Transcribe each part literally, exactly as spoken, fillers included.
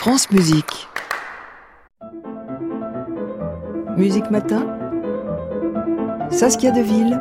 France Musique. Musique Matin. Saskia Deville.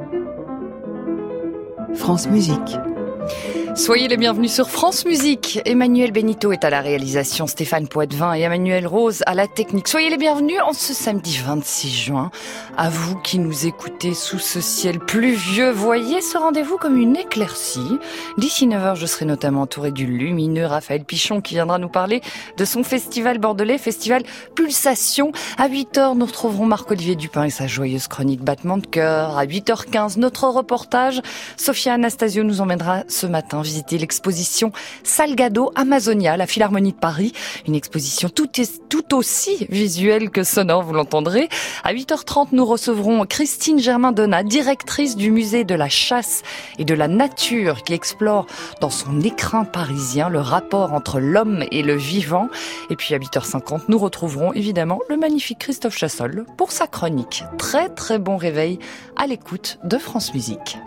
France Musique. Soyez les bienvenus sur France Musique. Emmanuel Benito est à la réalisation, Stéphane Poitvin et Emmanuel Rose à la technique. Soyez les bienvenus en ce samedi vingt-six juin. À vous qui nous écoutez sous ce ciel pluvieux, voyez ce rendez-vous comme une éclaircie. D'ici neuf heures, je serai notamment entourée du lumineux Raphaël Pichon qui viendra nous parler de son festival bordelais, festival Pulsation. À huit heures, nous retrouverons Marc-Olivier Dupin et sa joyeuse chronique Battement de cœur. À huit heures quinze, notre reportage. Sophia Anastasio nous emmènera ce matin visiter l'exposition Salgado Amazonia à la Philharmonie de Paris. Une exposition tout, tout aussi visuelle que sonore, vous l'entendrez. À huit heures trente, nous recevrons Christine Germain-Donat, directrice du musée de la chasse et de la nature, qui explore dans son écrin parisien le rapport entre l'homme et le vivant. Et puis à huit heures cinquante, nous retrouverons évidemment le magnifique Christophe Chassol pour sa chronique. Très très bon réveil à l'écoute de France Musique.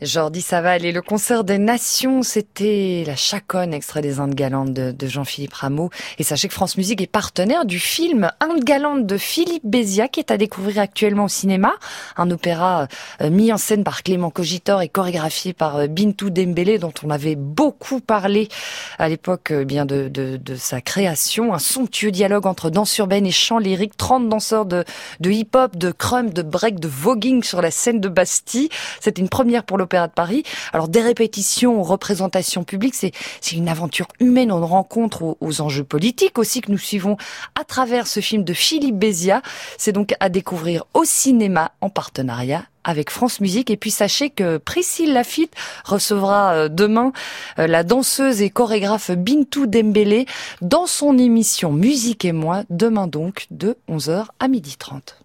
Jordi Saval et le concert des Nations, c'était la Chaconne, extrait des Indes galantes de, de Jean-Philippe Rameau. Et sachez que France Musique est partenaire du film Indes galantes de Philippe Béziat, qui est à découvrir actuellement au cinéma. Un opéra euh, mis en scène par Clément Cogitor et chorégraphié par euh, Bintou Dembélé, dont on avait beaucoup parlé à l'époque euh, bien de, de, de sa création. Un somptueux dialogue entre danse urbaine et chant lyrique. trente danseurs de, de hip-hop, de crump, de break, de voguing sur la scène de Bastille. C'était une première pour l'Opéra de Paris. Alors, des répétitions aux représentations publiques, c'est, c'est une aventure humaine, on rencontre aux, aux enjeux politiques aussi que nous suivons à travers ce film de Philippe Béziat. C'est donc à découvrir au cinéma en partenariat avec France Musique. Et puis sachez que Priscille Lafitte recevra demain la danseuse et chorégraphe Bintou Dembélé dans son émission Musique et moi, demain donc de onze heures à midi trente.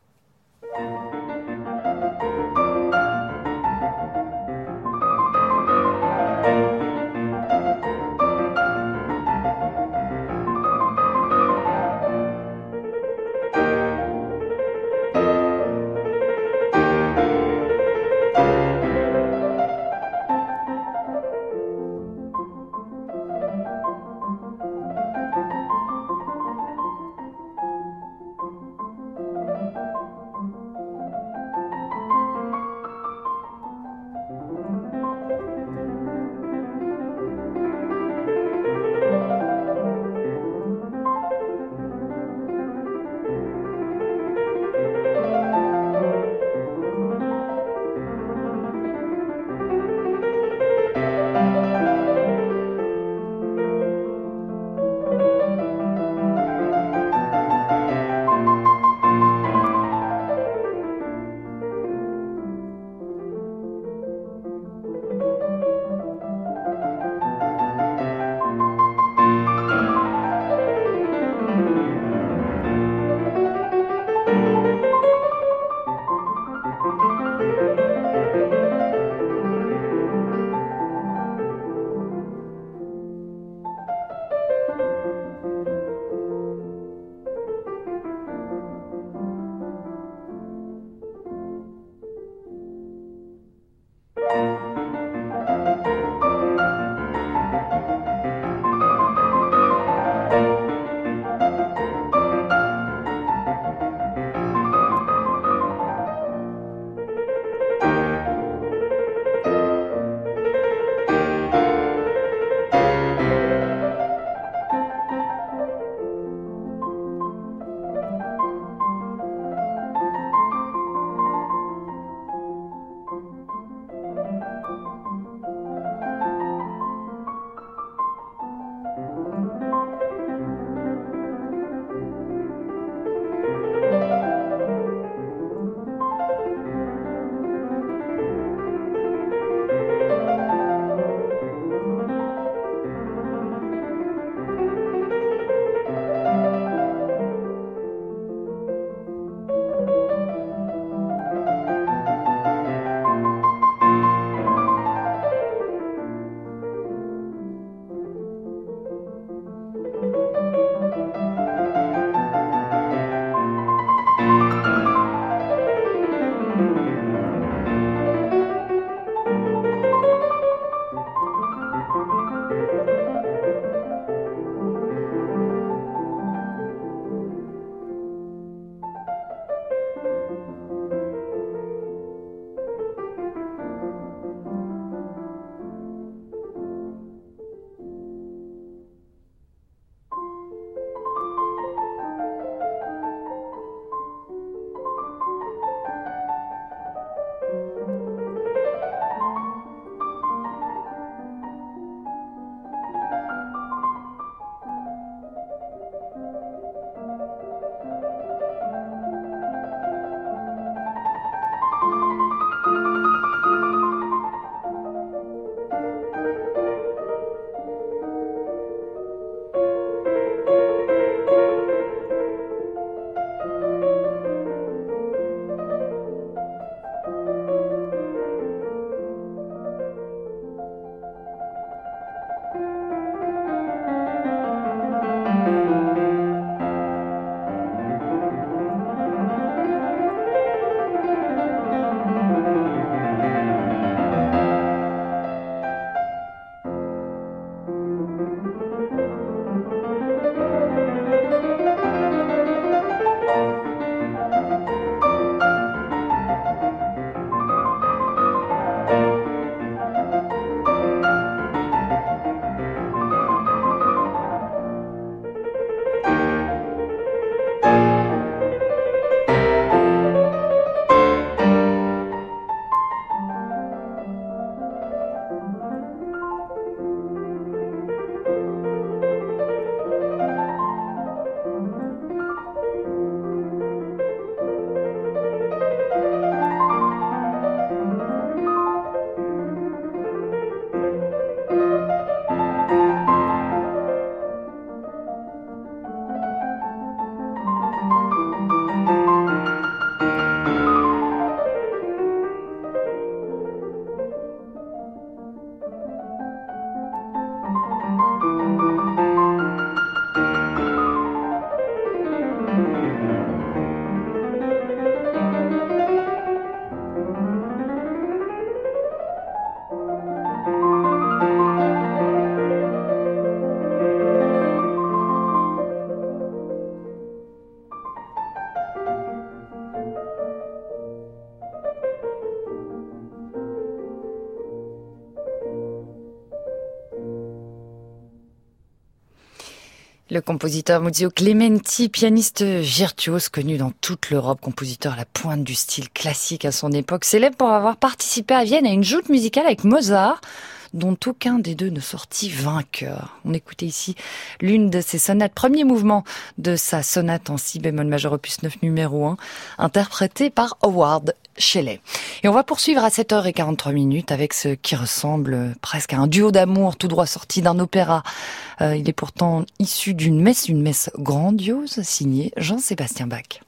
Le compositeur Muzio Clementi, pianiste virtuose connu dans toute l'Europe, compositeur à la pointe du style classique à son époque, célèbre pour avoir participé à Vienne à une joute musicale avec Mozart, dont aucun des deux ne sortit vainqueur. On écoutait ici l'une de ses sonates, premier mouvement de sa sonate en si bémol majeur opus neuf numéro un, interprétée par Howard Shelley. Et on va poursuivre à sept heures quarante-trois minutes avec ce qui ressemble presque à un duo d'amour tout droit sorti d'un opéra. Euh, il est pourtant issu d'une messe, une messe grandiose signée Jean-Sébastien Bach.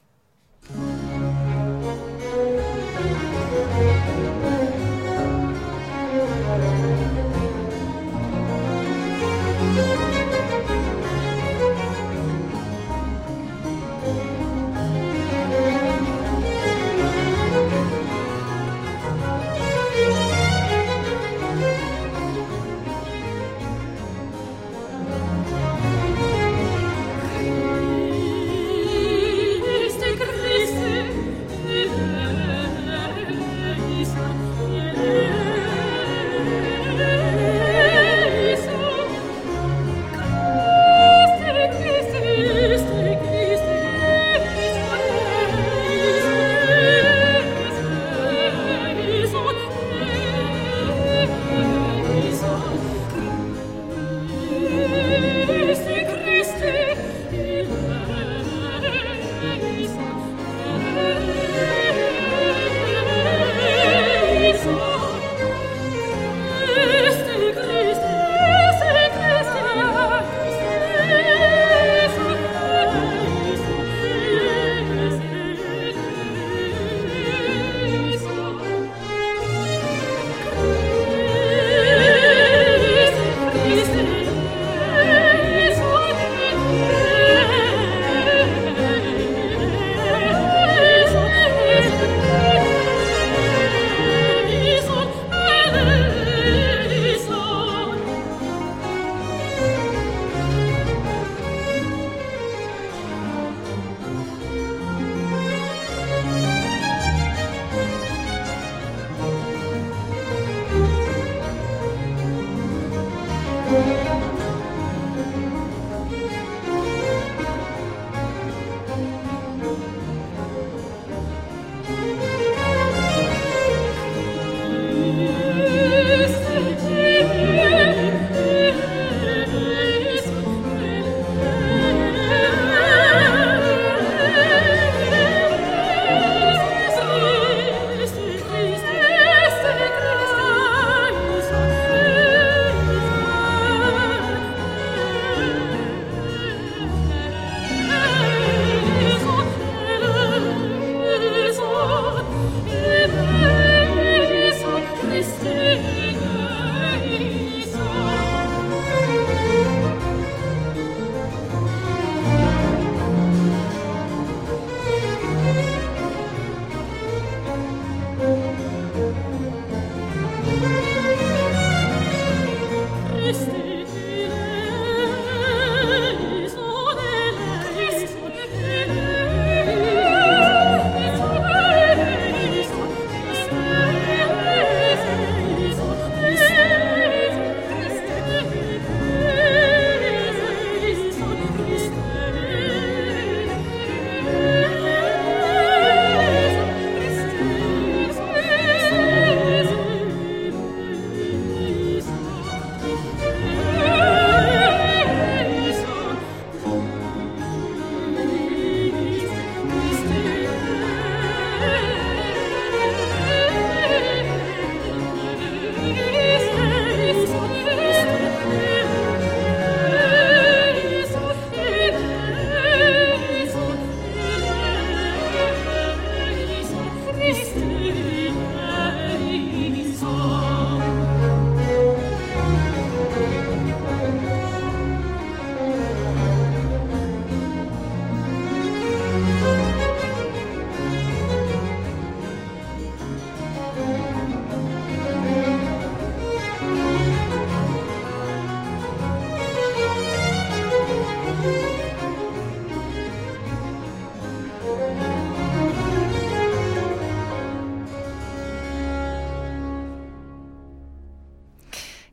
Christe, Christe,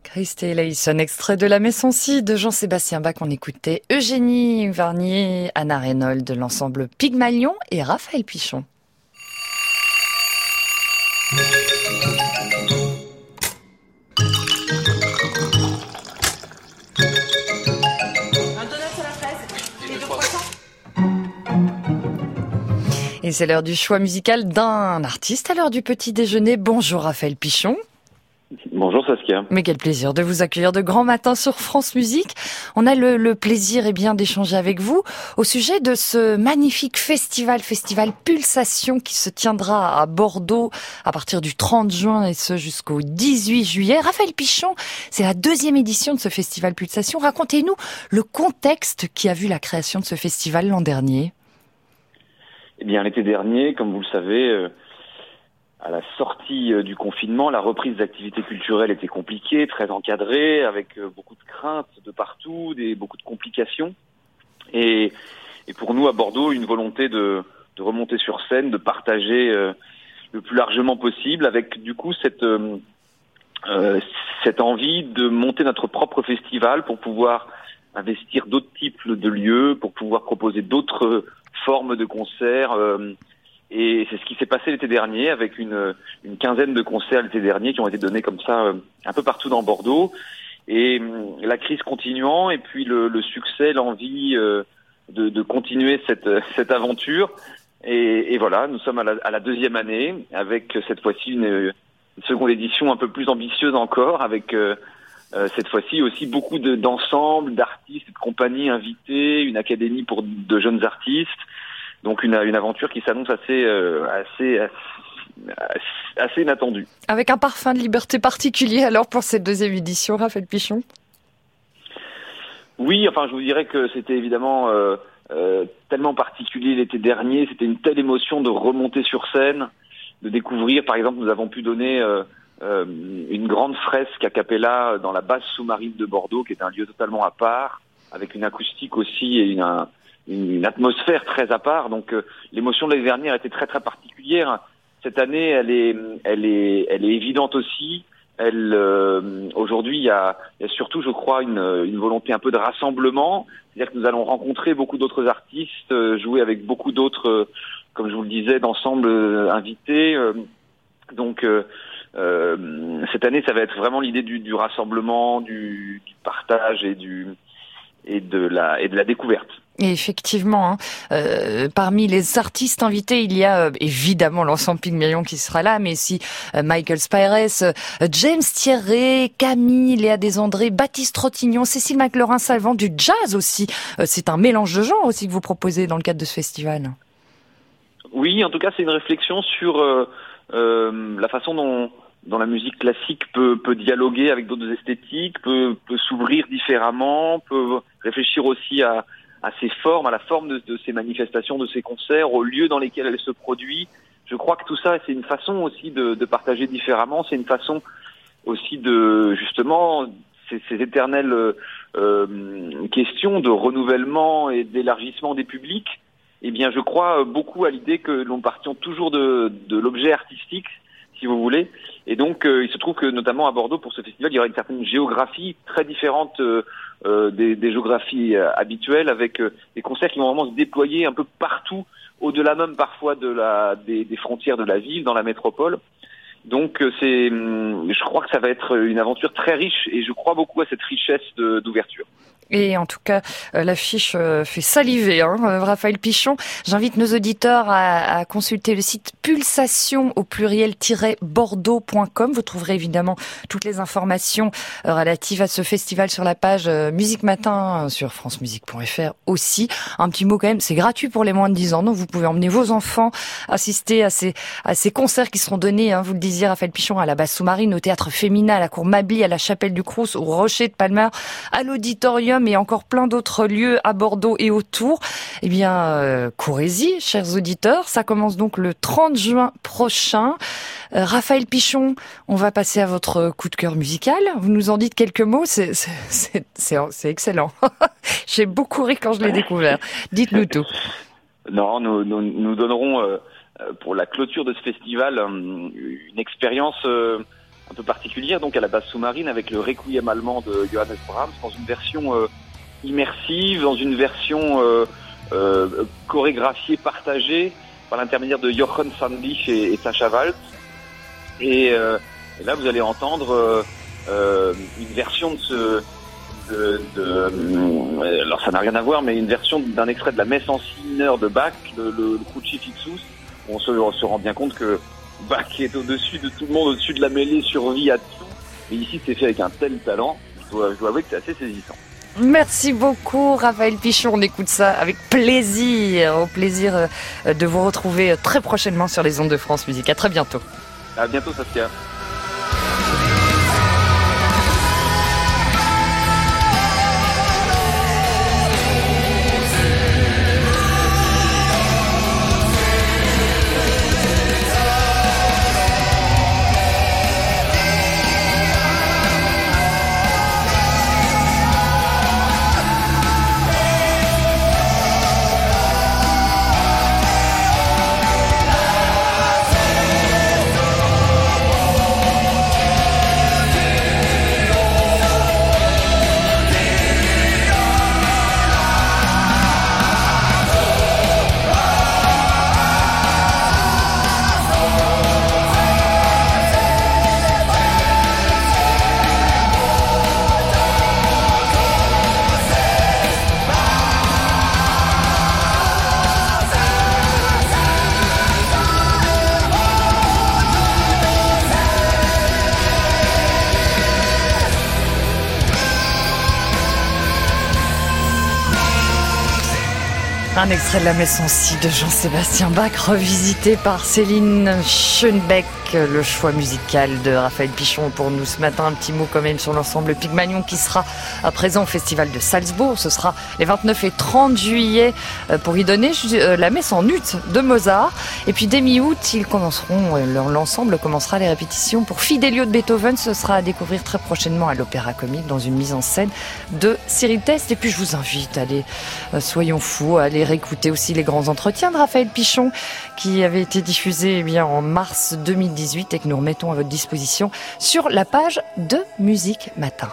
Christy Layson, extrait de La Messancy de Jean-Sébastien Bach. On écoutait Eugénie Varnier, Anna Reynolds de l'ensemble Pygmalion et Raphaël Pichon. Et c'est l'heure du choix musical d'un artiste à l'heure du petit déjeuner. Bonjour Raphaël Pichon. Bonjour Saskia. Mais quel plaisir de vous accueillir de grand matin sur France Musique. On a le, le plaisir eh bien d'échanger avec vous au sujet de ce magnifique festival, festival Pulsation qui se tiendra à Bordeaux à partir du trente juin et ce jusqu'au dix-huit juillet. Raphaël Pichon, c'est la deuxième édition de ce festival Pulsation. Racontez-nous le contexte qui a vu la création de ce festival l'an dernier. Eh bien, l'été dernier, comme vous le savez, euh, à la sortie euh, du confinement, la reprise d'activités culturelles était compliquée, très encadrée, avec euh, beaucoup de craintes de partout, des, beaucoup de complications. Et, et pour nous, à Bordeaux, une volonté de, de remonter sur scène, de partager euh, le plus largement possible, avec du coup cette, euh, euh, cette envie de monter notre propre festival pour pouvoir investir d'autres types de lieux, pour pouvoir proposer d'autres formes de concerts, euh, et c'est ce qui s'est passé l'été dernier avec une, une quinzaine de concerts l'été dernier qui ont été donnés comme ça euh, un peu partout dans Bordeaux, et euh, la crise continuant et puis le, le succès, l'envie euh, de, de continuer cette, cette aventure, et, et voilà, nous sommes à la, à la deuxième année avec cette fois-ci une, une seconde édition un peu plus ambitieuse encore, avec euh, Euh, cette fois-ci aussi beaucoup de, d'ensembles, d'artistes, de compagnies invitées, une académie pour de jeunes artistes, donc une, une aventure qui s'annonce assez, euh, assez, assez, assez inattendue. Avec un parfum de liberté particulier alors pour cette deuxième édition, Raphaël Pichon. Oui, enfin je vous dirais que c'était évidemment euh, euh, tellement particulier l'été dernier, c'était une telle émotion de remonter sur scène, de découvrir, par exemple nous avons pu donner euh, Euh, une grande fresque a cappella dans la base sous-marine de Bordeaux, qui est un lieu totalement à part, avec une acoustique aussi et une, une, une atmosphère très à part. Donc euh, l'émotion de l'année dernière était très très particulière. Cette année, elle est, elle est, elle est évidente aussi. Elle, euh, aujourd'hui, il y a, il y a surtout, je crois, une, une volonté un peu de rassemblement. C'est-à-dire que nous allons rencontrer beaucoup d'autres artistes, euh, jouer avec beaucoup d'autres, euh, comme je vous le disais, d'ensemble euh, invités. Euh, donc euh, Euh, cette année, ça va être vraiment l'idée du, du rassemblement, du, du partage et du et de la et de la découverte. Et effectivement, hein, euh, parmi les artistes invités, il y a euh, évidemment l'ensemble Pygmalion qui sera là, mais aussi euh, Michael Spires, euh, James Thierry, Camille, Léa Desandré, Baptiste Trottignon, Cécile McLaurin-Salvant, du jazz aussi. Euh, c'est un mélange de genres aussi que vous proposez dans le cadre de ce festival. Oui, en tout cas, c'est une réflexion sur euh, euh, la façon dont dont la musique classique peut, peut dialoguer avec d'autres esthétiques, peut, peut s'ouvrir différemment, peut réfléchir aussi à, à ses formes, à la forme de, de ses manifestations, de ses concerts, aux lieux dans lesquels elle se produit. Je crois que tout ça, c'est une façon aussi de, de partager différemment, c'est une façon aussi de, justement, ces, ces éternelles euh, questions de renouvellement et d'élargissement des publics. Eh bien, je crois beaucoup à l'idée que l'on partions toujours de, de l'objet artistique, si vous voulez. Et donc, euh, il se trouve que, notamment à Bordeaux, pour ce festival, il y aura une certaine géographie très différente euh, euh, des, des géographies euh, habituelles, avec euh, des concerts qui vont vraiment se déployer un peu partout, au-delà même parfois de la, des, des frontières de la ville, dans la métropole. Donc, euh, c'est, je crois que ça va être une aventure très riche, et je crois beaucoup à cette richesse de, d'ouverture. Et en tout cas, euh, l'affiche euh, fait saliver, hein, euh, Raphaël Pichon. J'invite nos auditeurs à, à consulter le site pulsation au pluriel-bordeaux point com. Vous trouverez évidemment toutes les informations euh, relatives à ce festival sur la page euh, Musique Matin euh, sur francemusique point f r aussi. Un petit mot quand même, c'est gratuit pour les moins de dix ans, donc vous pouvez emmener vos enfants assister à ces, à ces concerts qui seront donnés, hein, vous le disiez Raphaël Pichon, à la base sous-marine, au Théâtre Féminin, à la Cour Mably, à la Chapelle du Crous, au Rocher de Palmer, à l'Auditorium, et encore plein d'autres lieux à Bordeaux et autour. Eh bien, euh, courez-y, chers auditeurs. Ça commence donc le trente juin prochain. Euh, Raphaël Pichon, on va passer à votre coup de cœur musical. Vous nous en dites quelques mots. C'est, c'est, c'est, c'est, c'est excellent. J'ai beaucoup ri quand je l'ai découvert. Dites-nous tout. Non, nous, nous, nous donnerons euh, pour la clôture de ce festival euh, une expérience euh, un peu particulière, donc à la base sous-marine, avec le Requiem allemand de Johannes Brahms, dans une version euh, immersive, dans une version euh, euh, chorégraphiée, partagée, par l'intermédiaire de Jochen Sandlich et, et Sacha Waltz. Et, euh, et là, vous allez entendre euh, euh, une version de ce... De, de, euh, alors ça n'a rien à voir, mais une version d'un extrait de la messe en si mineur de Bach, le, le, le Crucifixus. On se, on se rend bien compte que Bach est au-dessus de tout le monde, au-dessus de la mêlée, survit à tout. Mais ici, c'est fait avec un tel talent, je dois, je dois avouer que c'est assez saisissant. Merci beaucoup Raphaël Pichon, on écoute ça avec plaisir, au plaisir de vous retrouver très prochainement sur les ondes de France Musique. À très bientôt. À bientôt Saskia. Un extrait de la messe en si de Jean-Sébastien Bach, revisité par Céline Schoenbeck. Le choix musical de Raphaël Pichon pour nous ce matin. Un petit mot quand même sur l'ensemble Pygmalion qui sera à présent au Festival de Salzbourg. Ce sera les vingt-neuf et trente juillet pour y donner la messe en ut de Mozart. Et puis dès mi-août, ils commenceront, l'ensemble commencera les répétitions pour Fidelio de Beethoven. Ce sera à découvrir très prochainement à l'Opéra Comique dans une mise en scène de Cyril Teste. Et puis je vous invite à aller, soyons fous, à aller réécouter aussi les grands entretiens de Raphaël Pichon qui avaient été diffusés eh bien, en mars deux mille dix-huit et que nous remettons à votre disposition sur la page de Musique Matin.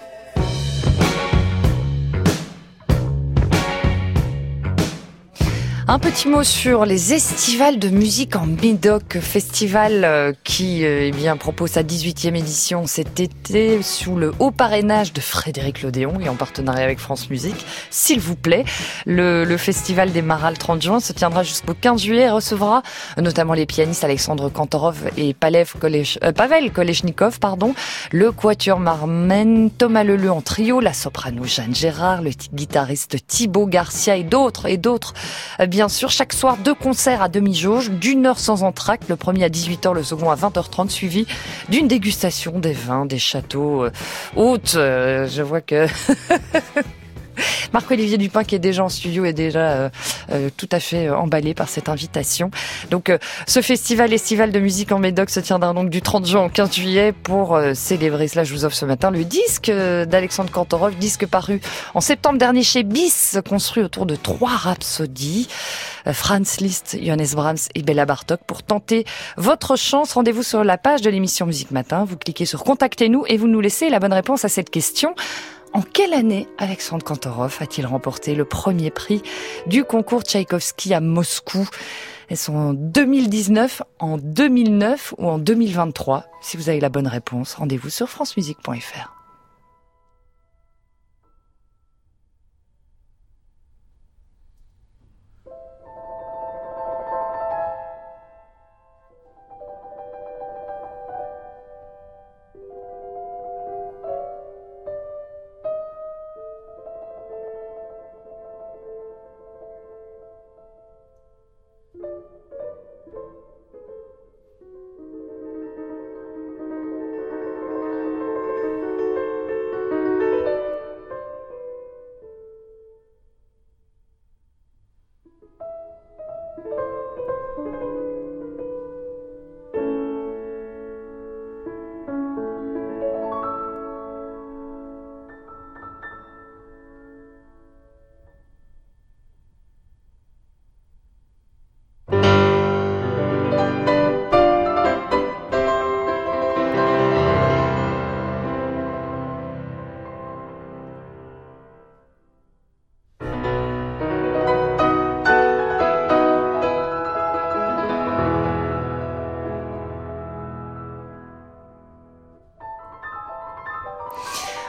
Un petit mot sur les estivales de musique en Médoc, festival qui eh bien, propose sa dix-huitième édition cet été sous le haut parrainage de Frédéric Lodéon et en partenariat avec France Musique. S'il vous plaît, le, le festival démarrera le trente juin, se tiendra jusqu'au quinze juillet et recevra notamment les pianistes Alexandre Kantorov et Palev Kolech, euh, Pavel Kolechnikov, pardon, le quatuor Marmen, Thomas Leleu en trio, la soprano Jeanne Gérard, le guitariste Thibaut Garcia et d'autres et d'autres. Bien sûr, chaque soir, deux concerts à demi-jauge, d'une heure sans entracte, le premier à dix-huit heures, le second à vingt heures trente, suivi d'une dégustation des vins, des châteaux euh, hôtes. Euh, je vois que... Marc-Olivier Dupin qui est déjà en studio est déjà euh, euh, tout à fait emballé par cette invitation. Donc euh, ce festival estival de musique en Médoc se tiendra donc du trente juin au quinze juillet pour euh, célébrer cela. Je vous offre ce matin le disque d'Alexandre Kantorov, disque paru en septembre dernier chez Bis, construit autour de trois rhapsodies. Euh, Franz Liszt, Johannes Brahms et Béla Bartók. Pour tenter votre chance, rendez-vous sur la page de l'émission Musique Matin. Vous cliquez sur Contactez-nous et vous nous laissez la bonne réponse à cette question. En quelle année Alexandre Kantorov a-t-il remporté le premier prix du concours Tchaïkovski à Moscou? Est-ce en deux mille dix-neuf, en deux mille neuf ou en deux mille vingt-trois? Si vous avez la bonne réponse, rendez-vous sur francemusique point f r.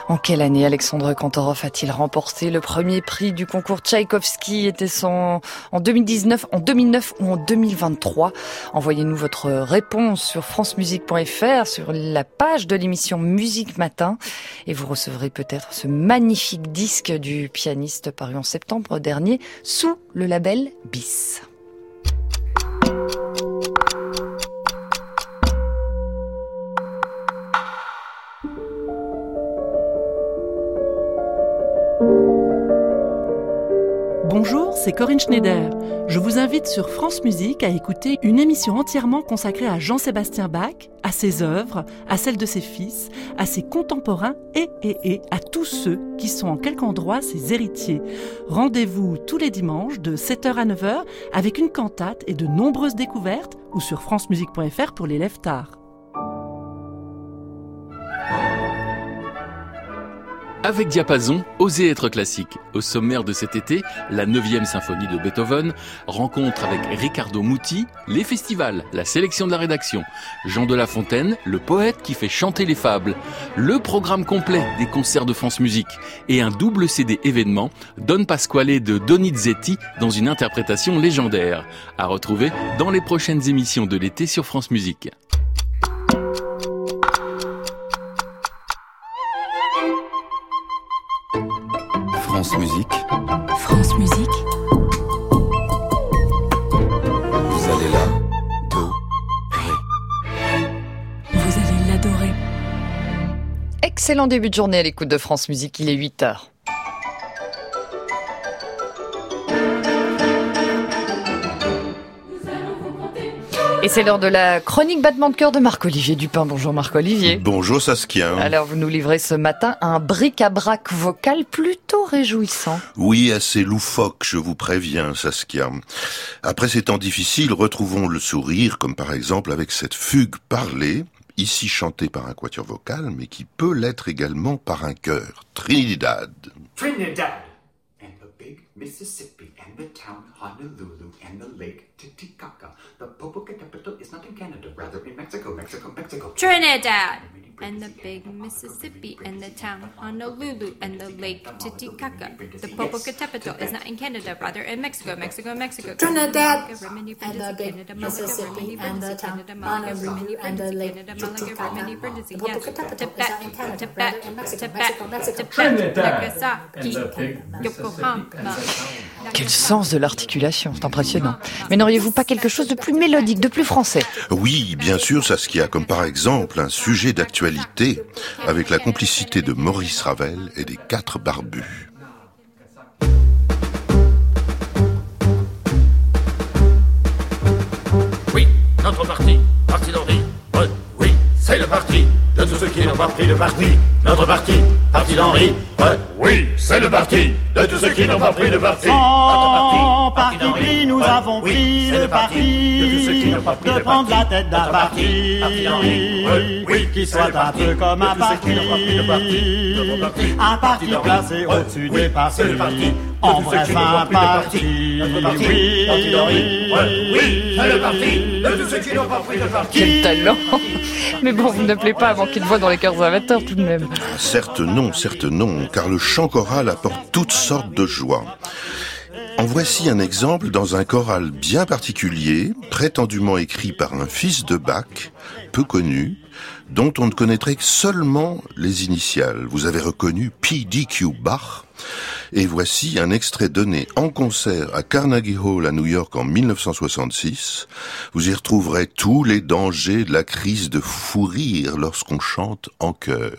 En quelle année Alexandre Kantorov a-t-il remporté le premier prix du concours Tchaïkovski? Était-ce en, en deux mille dix-neuf, en deux mille neuf ou en deux mille vingt-trois? Envoyez-nous votre réponse sur francemusique point f r, sur la page de l'émission Musique Matin, et vous recevrez peut-être ce magnifique disque du pianiste paru en septembre dernier sous le label Bis. Bonjour, c'est Corinne Schneider. Je vous invite sur France Musique à écouter une émission entièrement consacrée à Jean-Sébastien Bach, à ses œuvres, à celles de ses fils, à ses contemporains et, et, et à tous ceux qui sont en quelque endroit ses héritiers. Rendez-vous tous les dimanches de sept heures à neuf heures avec une cantate et de nombreuses découvertes ou sur francemusique point f r pour les lève-tard. Avec Diapason, osez être classique. Au sommaire de cet été, la neuvième symphonie de Beethoven, rencontre avec Riccardo Muti, les festivals, la sélection de la rédaction, Jean de La Fontaine, le poète qui fait chanter les fables, le programme complet des concerts de France Musique et un double C D événement, Don Pasquale de Donizetti dans une interprétation légendaire. À retrouver dans les prochaines émissions de l'été sur France Musique. France Musique. France Musique. Vous allez l'adorer. Vous allez l'adorer. Excellent début de journée à l'écoute de France Musique, il est huit heures. Et c'est l'heure de la chronique battement de cœur de Marc-Olivier Dupin. Bonjour Marc-Olivier. Bonjour Saskia. Alors vous nous livrez ce matin un bric-à-brac vocal plutôt réjouissant. Oui, assez loufoque, je vous préviens Saskia. Après ces temps difficiles, retrouvons le sourire, comme par exemple avec cette fugue parlée, ici chantée par un quatuor vocal, mais qui peut l'être également par un chœur. Trinidad. Trinidad and the big Mississippi and the town Honolulu and the lake Titicaca. The Popocatépetl is not in Canada, rather in Mexico, Mexico, Mexico. Trinidad and the big Mississippi and the town Honolulu and the lake Titicaca. The Popocatépetl is not in Canada, rather in Mexico, Mexico, Mexico. Trinidad and the big Mississippi and the town Honolulu and the lake Titicaca. The Popocatépetl is not in Canada, rather in Mexico, Mexico, Mexico. Trinidad and the big Quel sens de l'articulation, c'est impressionnant. Mais n'auriez-vous pas quelque chose de plus mélodique, de plus français? Oui, bien sûr Saskia, comme par exemple un sujet d'actualité avec la complicité de Maurice Ravel et des Quatre Barbus. Oui, notre parti, parti d'Henri, ouais, oui, c'est le parti de tous ceux qui n'ont pas pris le parti. Notre parti, parti d'Henri, ouais, oui, c'est le parti de tous ceux qui n'ont pas pris le parti. En parti pris, nous avons pris le parti de prendre la tête d'un parti qui soit un peu comme un parti, un parti placé au-dessus des partis. En bref, un parti. Quel talent! Mais bon, vous n'appelez pas à manquer de voix dans les cœurs amateurs tout de même. Certes non, certes non, car le chant choral apporte toutes sortes de joie. En voici un exemple dans un choral bien particulier, prétendument écrit par un fils de Bach, peu connu, dont on ne connaîtrait que seulement les initiales. Vous avez reconnu P D Q Bach. Et voici un extrait donné en concert à Carnegie Hall à New York en mille neuf cent soixante-six. Vous y retrouverez tous les dangers de la crise de fou rire lorsqu'on chante en chœur.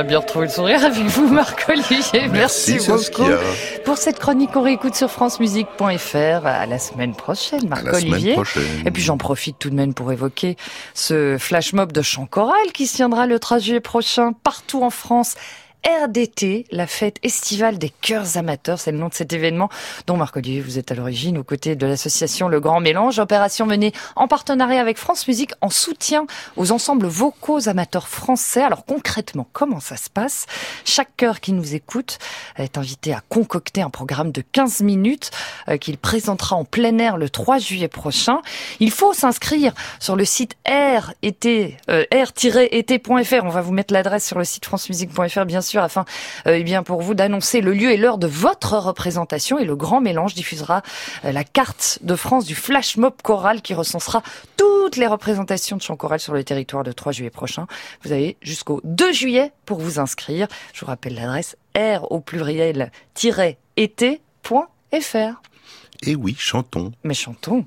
a bien retrouvé le sourire avec vous, Marc-Olivier. Merci, Merci beaucoup pour cette chronique qu'on réécoute sur francemusique point f r. À la semaine prochaine, Marc-Olivier. Et puis j'en profite tout de même pour évoquer ce flash mob de chant choral qui se tiendra le treize juillet prochain partout en France. R D T, la fête estivale des chœurs amateurs, c'est le nom de cet événement dont Marc-Olivier, vous êtes à l'origine aux côtés de l'association Le Grand Mélange, opération menée en partenariat avec France Musique en soutien aux ensembles vocaux amateurs français. Alors concrètement, comment ça se passe ? Chaque chœur qui nous écoute est invité à concocter un programme de quinze minutes euh, qu'il présentera en plein air le trois juillet prochain. Il faut s'inscrire sur le site r tiret e t point f r. On va vous mettre l'adresse sur le site francemusique point f r, bien sûr, afin euh, eh bien pour vous d'annoncer le lieu et l'heure de votre représentation. Et le Grand Mélange diffusera euh, la carte de France du flash mob choral qui recensera toutes les représentations de chant choral sur le territoire le trois juillet prochain. Vous avez jusqu'au deux juillet pour vous inscrire. Je vous rappelle l'adresse r au pluriel tiret e t point f r. Et oui, chantons. Mais chantons.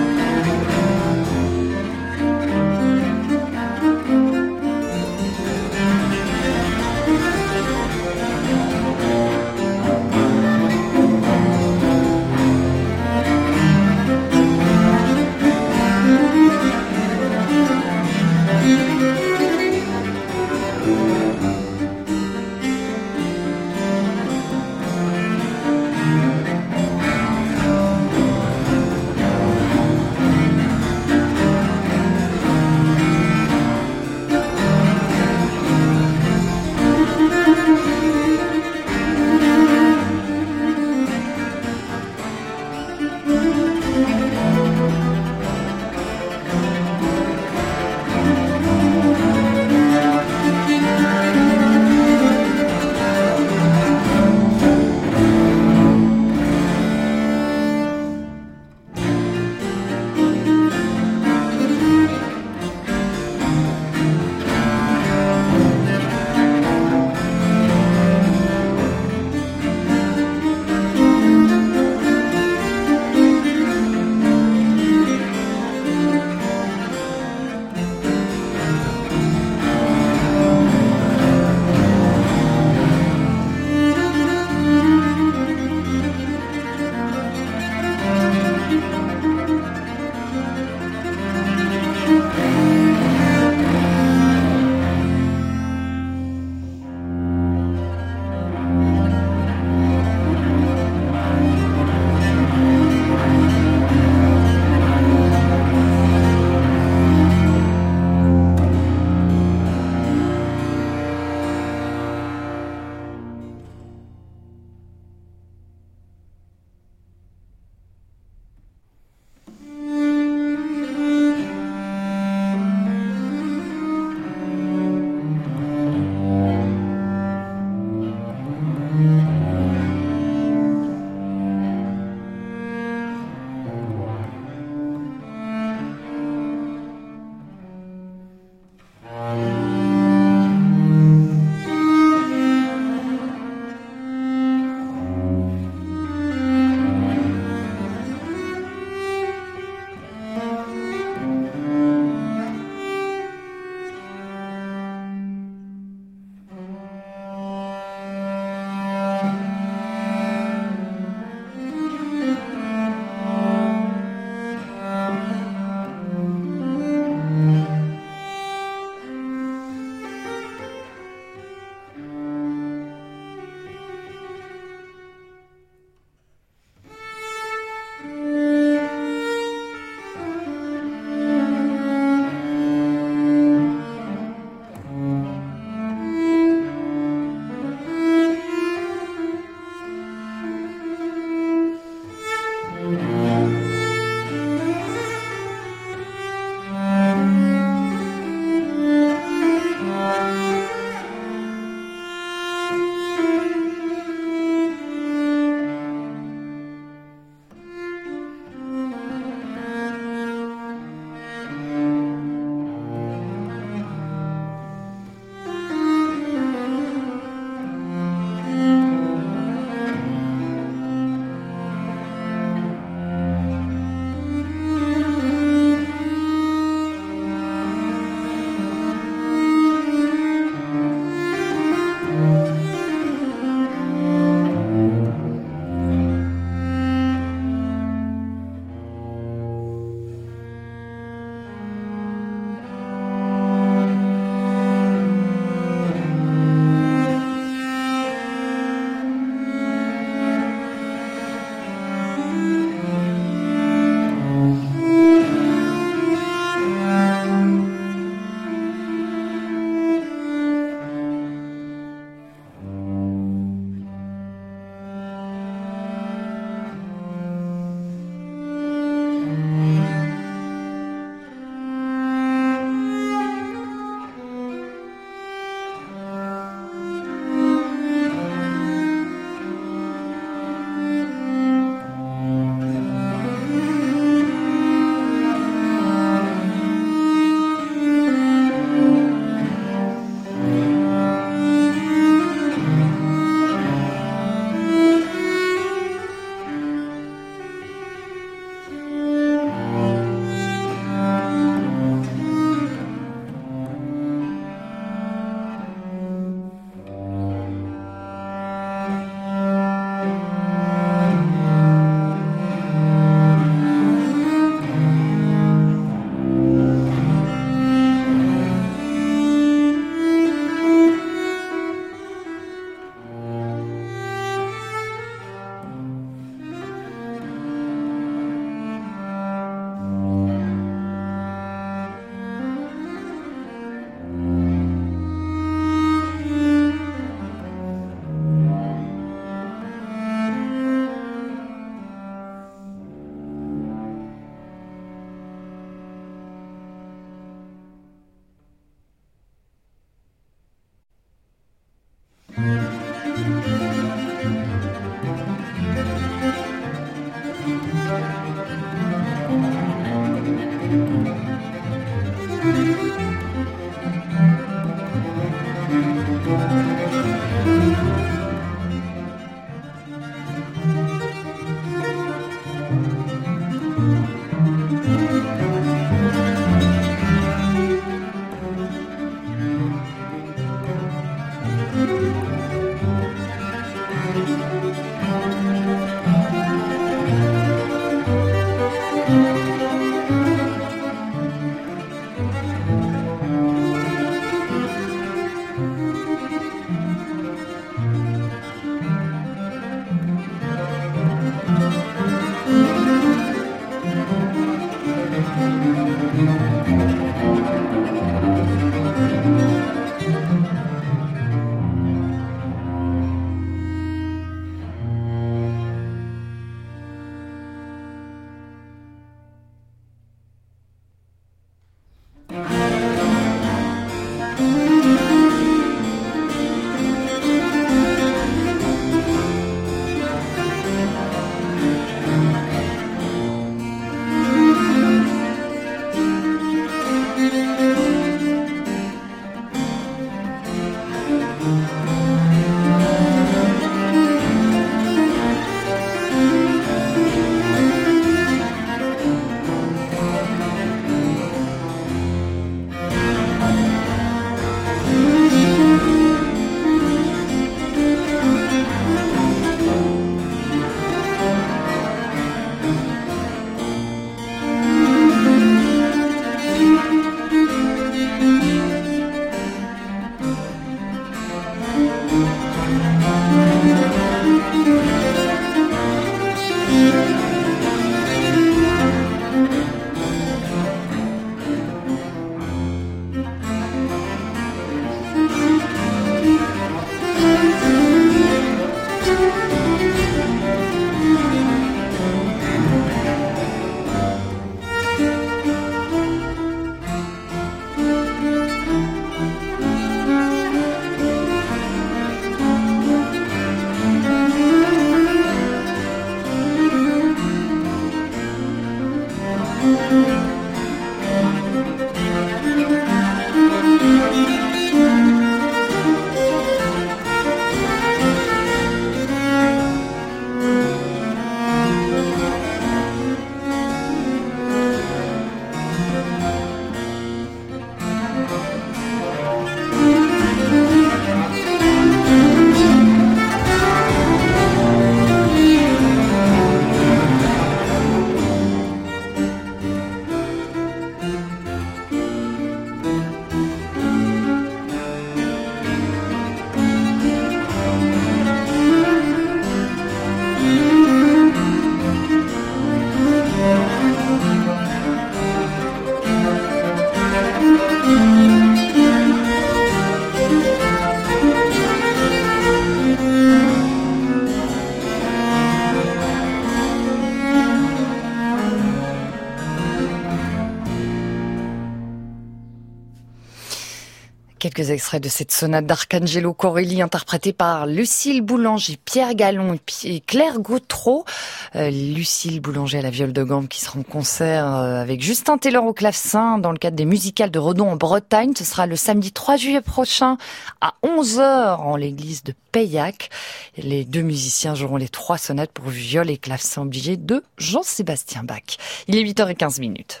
Quelques extraits de cette sonate d'Arcangelo Corelli interprétée par Lucille Boulanger, Pierre Gallon et Claire Gautreau. Euh, Lucille Boulanger à la viole de gambe qui sera en concert euh, avec Justin Taylor au clavecin dans le cadre des musicales de Redon en Bretagne. Ce sera le samedi trois juillet prochain à onze heures en l'église de Paillac. Les deux musiciens joueront les trois sonates pour viole et clavecin obligé de Jean-Sébastien Bach. Il est huit heures quinze minutes.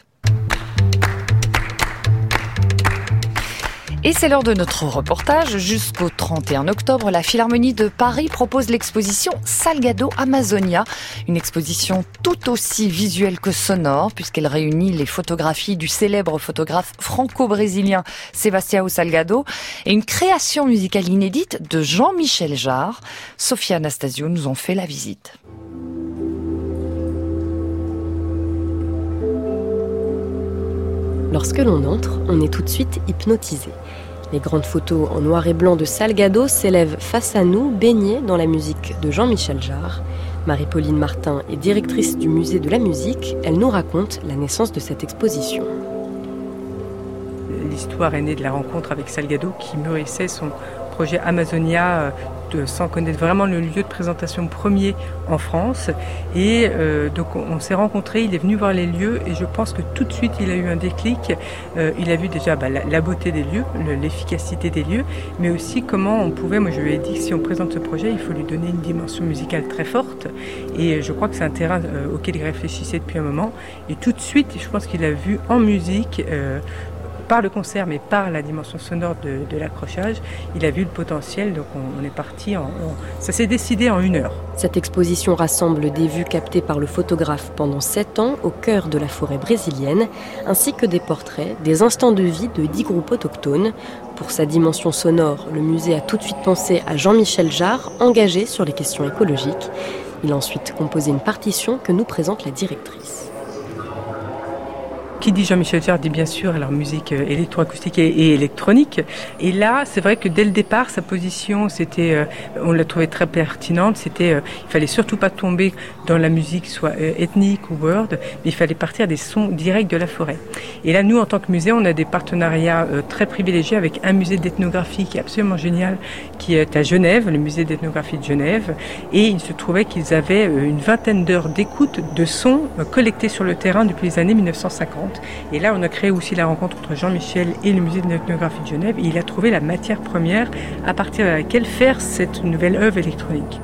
Et c'est l'heure de notre reportage. Jusqu'au trente et un octobre, la Philharmonie de Paris propose l'exposition Salgado Amazonia. Une exposition tout aussi visuelle que sonore, puisqu'elle réunit les photographies du célèbre photographe franco-brésilien Sebastião Salgado et une création musicale inédite de Jean-Michel Jarre. Sophia Anastasio nous en fait la visite. Lorsque l'on entre, on est tout de suite hypnotisé. Les grandes photos en noir et blanc de Salgado s'élèvent face à nous, baignées dans la musique de Jean-Michel Jarre. Marie-Pauline Martin est directrice du musée de la musique. Elle nous raconte la naissance de cette exposition. L'histoire est née de la rencontre avec Salgado qui mûrissait son projet Amazonia de, sans connaître vraiment le lieu de présentation premier en France. Et euh, donc on, on s'est rencontrés, il est venu voir les lieux et je pense que tout de suite il a eu un déclic. Euh, il a vu déjà bah, la, la beauté des lieux, le, l'efficacité des lieux, mais aussi comment on pouvait, moi je lui ai dit que si on présente ce projet, il faut lui donner une dimension musicale très forte. Et je crois que c'est un terrain euh, auquel il réfléchissait depuis un moment. Et tout de suite, je pense qu'il a vu en musique... Euh, par le concert, mais par la dimension sonore de, de l'accrochage, il a vu le potentiel, donc on, on est parti, en, on, ça s'est décidé en une heure. Cette exposition rassemble des vues captées par le photographe pendant sept ans au cœur de la forêt brésilienne, ainsi que des portraits, des instants de vie de dix groupes autochtones. Pour sa dimension sonore, le musée a tout de suite pensé à Jean-Michel Jarre, engagé sur les questions écologiques. Il a ensuite composé une partition que nous présente la directrice. Qui dit Jean-Michel Jarre dit bien sûr alors musique électroacoustique et, et électronique. Et là, c'est vrai que dès le départ, sa position, c'était, euh, on l'a trouvée très pertinente. C'était, euh, il fallait surtout pas tomber dans la musique soit euh, ethnique ou world, mais il fallait partir des sons directs de la forêt. Et là, nous, en tant que musée, on a des partenariats euh, très privilégiés avec un musée d'ethnographie qui est absolument génial, qui est à Genève, le musée d'ethnographie de Genève. Et il se trouvait qu'ils avaient euh, une vingtaine d'heures d'écoute de sons euh, collectés sur le terrain depuis les années mille neuf cent cinquante. Et là, on a créé aussi la rencontre entre Jean-Michel et le musée de l'ethnographie de Genève. Et il a trouvé la matière première à partir de laquelle faire cette nouvelle œuvre électronique.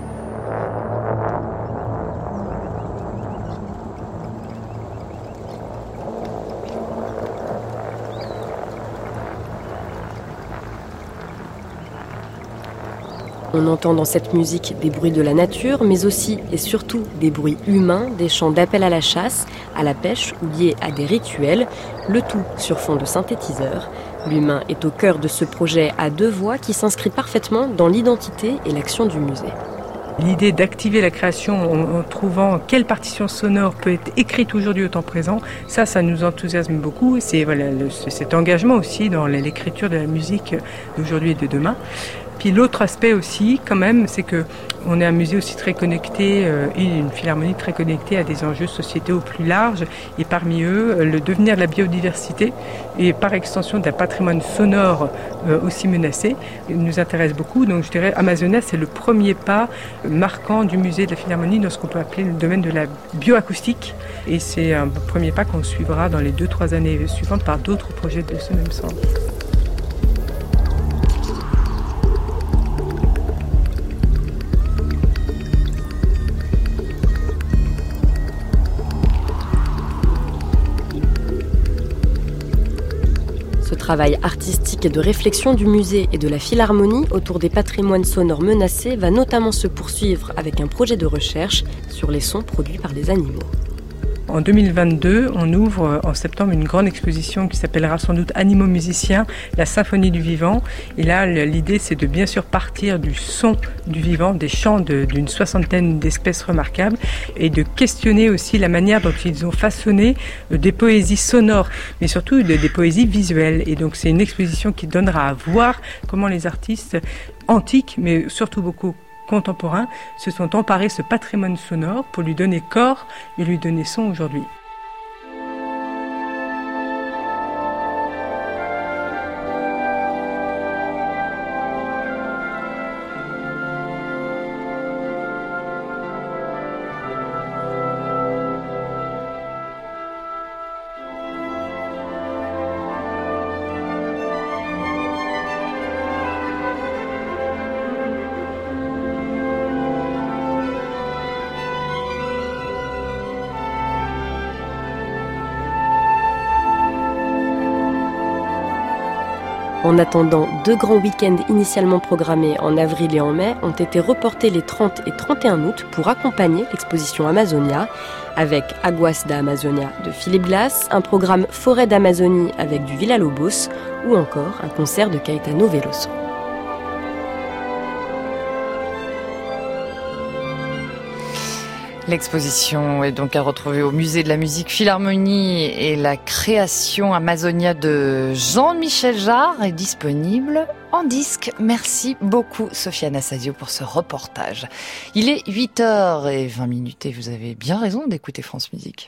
On entend dans cette musique des bruits de la nature, mais aussi et surtout des bruits humains, des chants d'appel à la chasse, à la pêche ou liés à des rituels, le tout sur fond de synthétiseurs. L'humain est au cœur de ce projet à deux voix qui s'inscrit parfaitement dans l'identité et l'action du musée. L'idée d'activer la création en, en trouvant quelle partition sonore peut être écrite aujourd'hui au temps présent, ça, ça nous enthousiasme beaucoup. C'est voilà, le, cet engagement aussi dans l'écriture de la musique d'aujourd'hui et de demain. Puis l'autre aspect aussi, quand même, c'est que on est un musée aussi très connecté euh, et une philharmonie très connectée à des enjeux sociétaux au plus large. Et parmi eux, le devenir de la biodiversité et par extension d'un patrimoine sonore euh, aussi menacé nous intéresse beaucoup. Donc je dirais Amazonia, c'est le premier pas marquant du musée de la philharmonie dans ce qu'on peut appeler le domaine de la bioacoustique. Et c'est un premier pas qu'on suivra dans les deux, trois années suivantes par d'autres projets de ce même sens. Le travail artistique et de réflexion du musée et de la Philharmonie autour des patrimoines sonores menacés va notamment se poursuivre avec un projet de recherche sur les sons produits par les animaux. En deux mille vingt-deux, on ouvre en septembre une grande exposition qui s'appellera sans doute Animaux musiciens, la symphonie du vivant. Et là, l'idée, c'est de bien sûr partir du son du vivant, des chants de, d'une soixantaine d'espèces remarquables, et de questionner aussi la manière dont ils ont façonné des poésies sonores, mais surtout des, des poésies visuelles. Et donc, c'est une exposition qui donnera à voir comment les artistes antiques, mais surtout beaucoup contemporains, se sont emparés ce patrimoine sonore pour lui donner corps et lui donner son aujourd'hui. En attendant, deux grands week-ends initialement programmés en avril et en mai ont été reportés les trente et trente et un août pour accompagner l'exposition Amazonia, avec Aguas da Amazonia de Philippe Glass, un programme Forêt d'Amazonie avec du Villa-Lobos ou encore un concert de Caetano Veloso. L'exposition est donc à retrouver au Musée de la Musique Philharmonie et la création Amazonia de Jean-Michel Jarre est disponible en disque. Merci beaucoup Sophia Anastasia pour ce reportage. Il est huit heures vingt et vous avez bien raison d'écouter France Musique.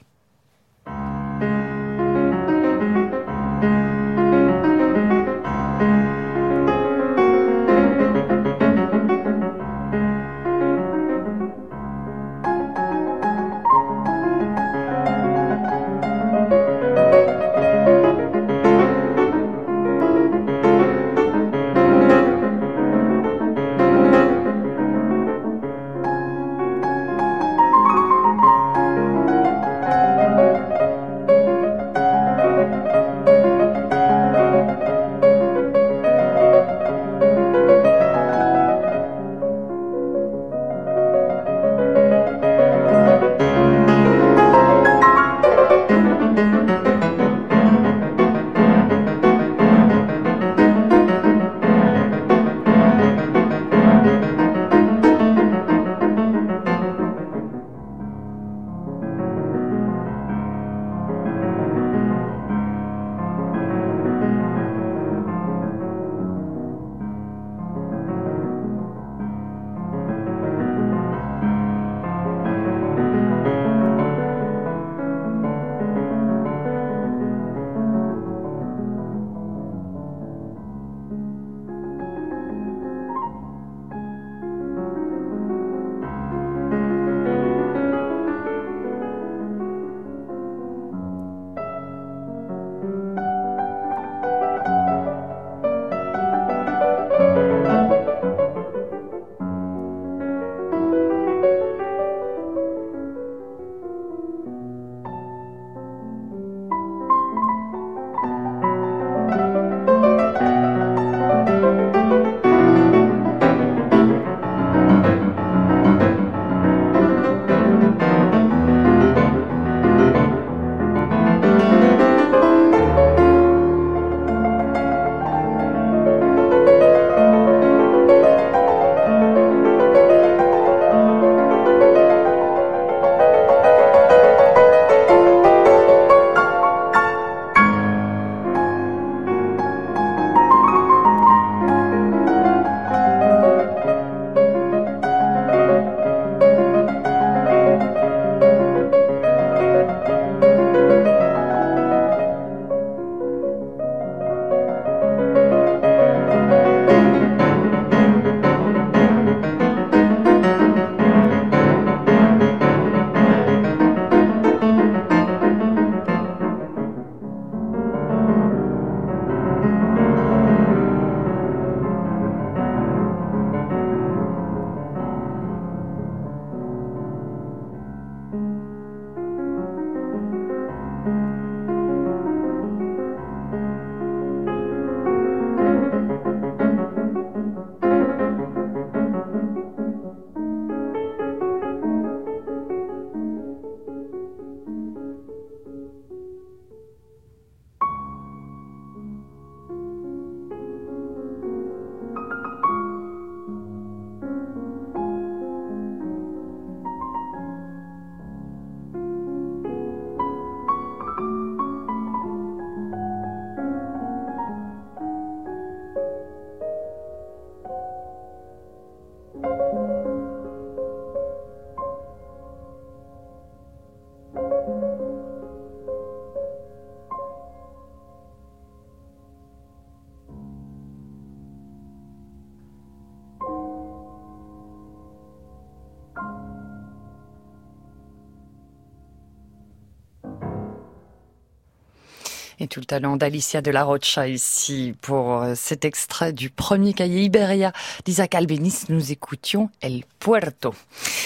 Et tout le talent d'Alicia de la Rocha ici pour cet extrait du premier cahier Iberia d'Isaac Albéniz. Nous écoutions El Puerto.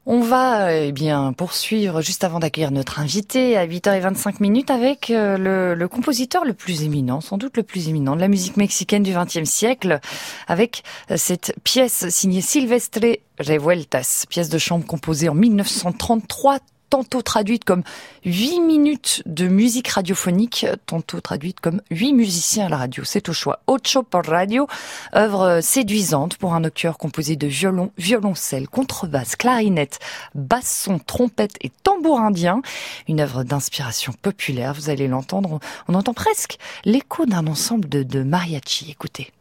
On va eh bien poursuivre juste avant d'accueillir notre invité à huit heures vingt-cinq minutes avec le, le compositeur le plus éminent, sans doute le plus éminent de la musique mexicaine du vingtième siècle, avec cette pièce signée Silvestre Revueltas, pièce de chambre composée en mille neuf cent trente-trois, tantôt traduite comme huit minutes de musique radiophonique, tantôt traduite comme huit musiciens à la radio. C'est au choix. Ocho por radio, œuvre séduisante pour un octuor composé de violon, violoncelle, contrebasse, clarinette, basson, trompette et tambour indien. Une œuvre d'inspiration populaire, vous allez l'entendre. On entend presque l'écho d'un ensemble de, de mariachi. Écoutez.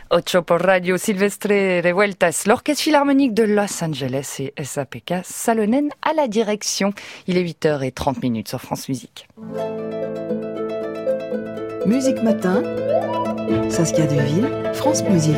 Ocho por Radio, Silvestre Revueltas, l'Orchestre Philharmonique de Los Angeles et S A P K Salonen à la direction. Il est huit heures trente sur France Musique. Musique Matin, Saskia Deville, France Musique.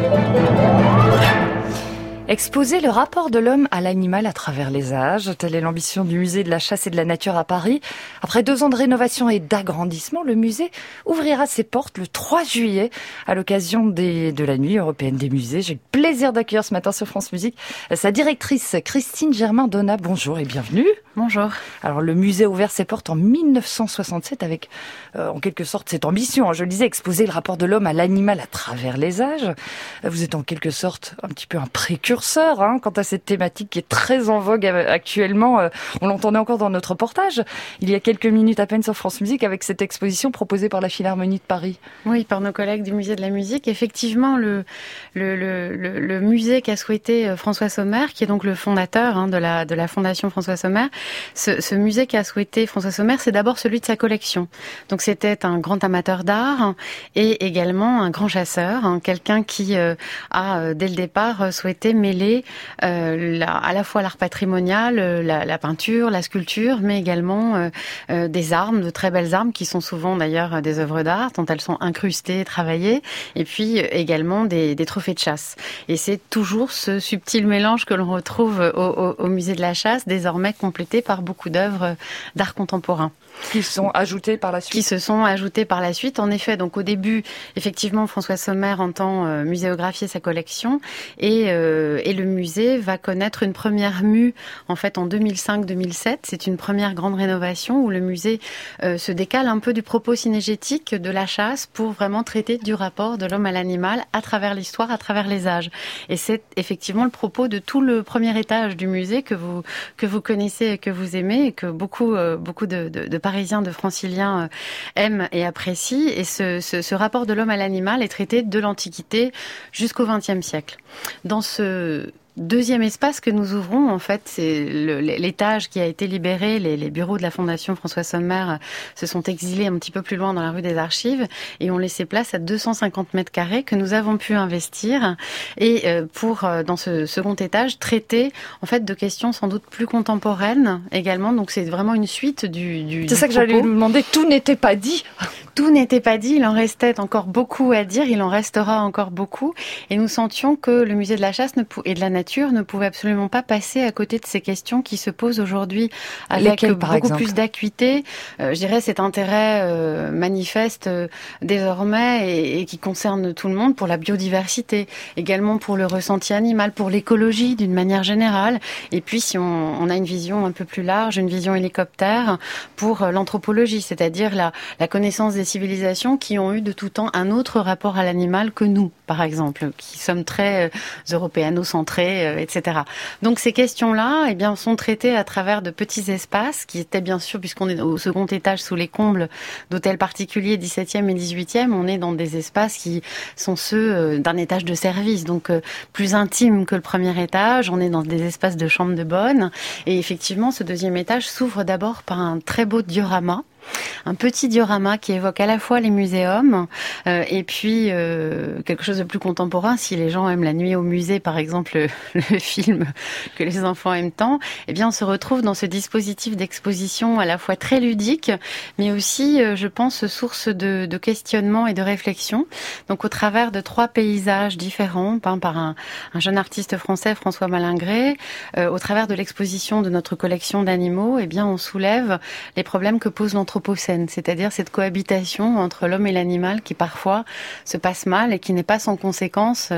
Exposer le rapport de l'homme à l'animal à travers les âges, telle est l'ambition du musée de la chasse et de la nature à Paris. Après deux ans de rénovation et d'agrandissement, le musée ouvrira ses portes le trois juillet à l'occasion des, de la nuit européenne des musées. J'ai le plaisir d'accueillir ce matin sur France Musique sa directrice Christine Germain-Donat. Bonjour et bienvenue. Bonjour. Alors le musée a ouvert ses portes en mille neuf cent soixante-sept avec euh, en quelque sorte cette ambition, hein, je le disais, exposer le rapport de l'homme à l'animal à travers les âges. Vous êtes en quelque sorte un petit peu un précurseur hein, quant à cette thématique qui est très en vogue actuellement. Euh, on l'entendait encore dans notre reportage il y a quelques minutes à peine sur France Musique avec cette exposition proposée par la Philharmonie de Paris. Oui, par nos collègues du musée de la musique. Effectivement, le, le, le, le, le musée qu'a souhaité François Sommer, qui est donc le fondateur hein, de, la, de la Fondation François Sommer, Ce, ce musée qu'a souhaité François Sommer, c'est d'abord celui de sa collection. Donc c'était un grand amateur d'art et également un grand chasseur, hein, quelqu'un qui euh, a euh, dès le départ souhaité mêler euh, la, à la fois l'art patrimonial, la, la peinture, la sculpture, mais également euh, euh, des armes, de très belles armes qui sont souvent d'ailleurs des œuvres d'art, dont elles sont incrustées, travaillées, et puis euh, également des, des trophées de chasse. Et c'est toujours ce subtil mélange que l'on retrouve au, au, au musée de la chasse, désormais complété par beaucoup d'œuvres d'art contemporain. Qui sont ajoutées par la suite. Qui se sont ajoutées par la suite. En effet, donc au début, effectivement, François Sommer entend euh, muséographier sa collection et, euh, et le musée va connaître une première mue en fait en deux mille cinq deux mille sept. C'est une première grande rénovation où le musée euh, se décale un peu du propos cinégétique de la chasse pour vraiment traiter du rapport de l'homme à l'animal à travers l'histoire, à travers les âges. Et c'est effectivement le propos de tout le premier étage du musée que vous que vous connaissez, que vous aimez et que beaucoup euh, beaucoup de, de, de Parisiens, de Franciliens euh, aiment et apprécient. Et ce, ce, ce rapport de l'homme à l'animal est traité de l'Antiquité jusqu'au vingtième siècle. Dans ce deuxième espace que nous ouvrons, en fait, c'est le, l'étage qui a été libéré. Les, les bureaux de la Fondation François Sommer se sont exilés un petit peu plus loin dans la rue des Archives et ont laissé place à deux cent cinquante mètres carrés que nous avons pu investir et euh, pour, euh, dans ce second étage, traiter en fait de questions sans doute plus contemporaines également. Donc c'est vraiment une suite du, du C'est du ça que propos. j'allais vous demander. Tout n'était pas dit. Tout n'était pas dit. Il en restait encore beaucoup à dire. Il en restera encore beaucoup. Et nous sentions que le musée de la chasse ne pou- et de la nature ne pouvait absolument pas passer à côté de ces questions qui se posent aujourd'hui avec Lesquelles, par beaucoup exemple plus d'acuité. Euh, je dirais cet intérêt euh, manifeste euh, désormais et, et qui concerne tout le monde pour la biodiversité, également pour le ressenti animal, pour l'écologie d'une manière générale. Et puis si on, on a une vision un peu plus large, une vision hélicoptère pour euh, l'anthropologie, c'est-à-dire la, la connaissance des civilisations qui ont eu de tout temps un autre rapport à l'animal que nous, par exemple, qui sommes très euh, européano-centrés, euh, et cetera. Donc ces questions-là, eh bien, sont traitées à travers de petits espaces qui étaient bien sûr, puisqu'on est au second étage sous les combles d'hôtels particuliers dix-septième et dix-huitième, on est dans des espaces qui sont ceux euh, d'un étage de service, donc euh, plus intimes que le premier étage. On est dans des espaces de chambre de bonne et effectivement, ce deuxième étage s'ouvre d'abord par un très beau diorama. Un petit diorama qui évoque à la fois les muséums euh, et puis euh, quelque chose de plus contemporain. Si les gens aiment La Nuit au musée, par exemple, le, le film que les enfants aiment tant, eh bien on se retrouve dans ce dispositif d'exposition à la fois très ludique, mais aussi, euh, je pense, source de, de questionnement et de réflexion. Donc au travers de trois paysages différents, peints par un, un jeune artiste français, François Malingré, euh, au travers de l'exposition de notre collection d'animaux, eh bien on soulève les problèmes que pose l'anthropologie, c'est-à-dire cette cohabitation entre l'homme et l'animal qui parfois se passe mal et qui n'est pas sans conséquences,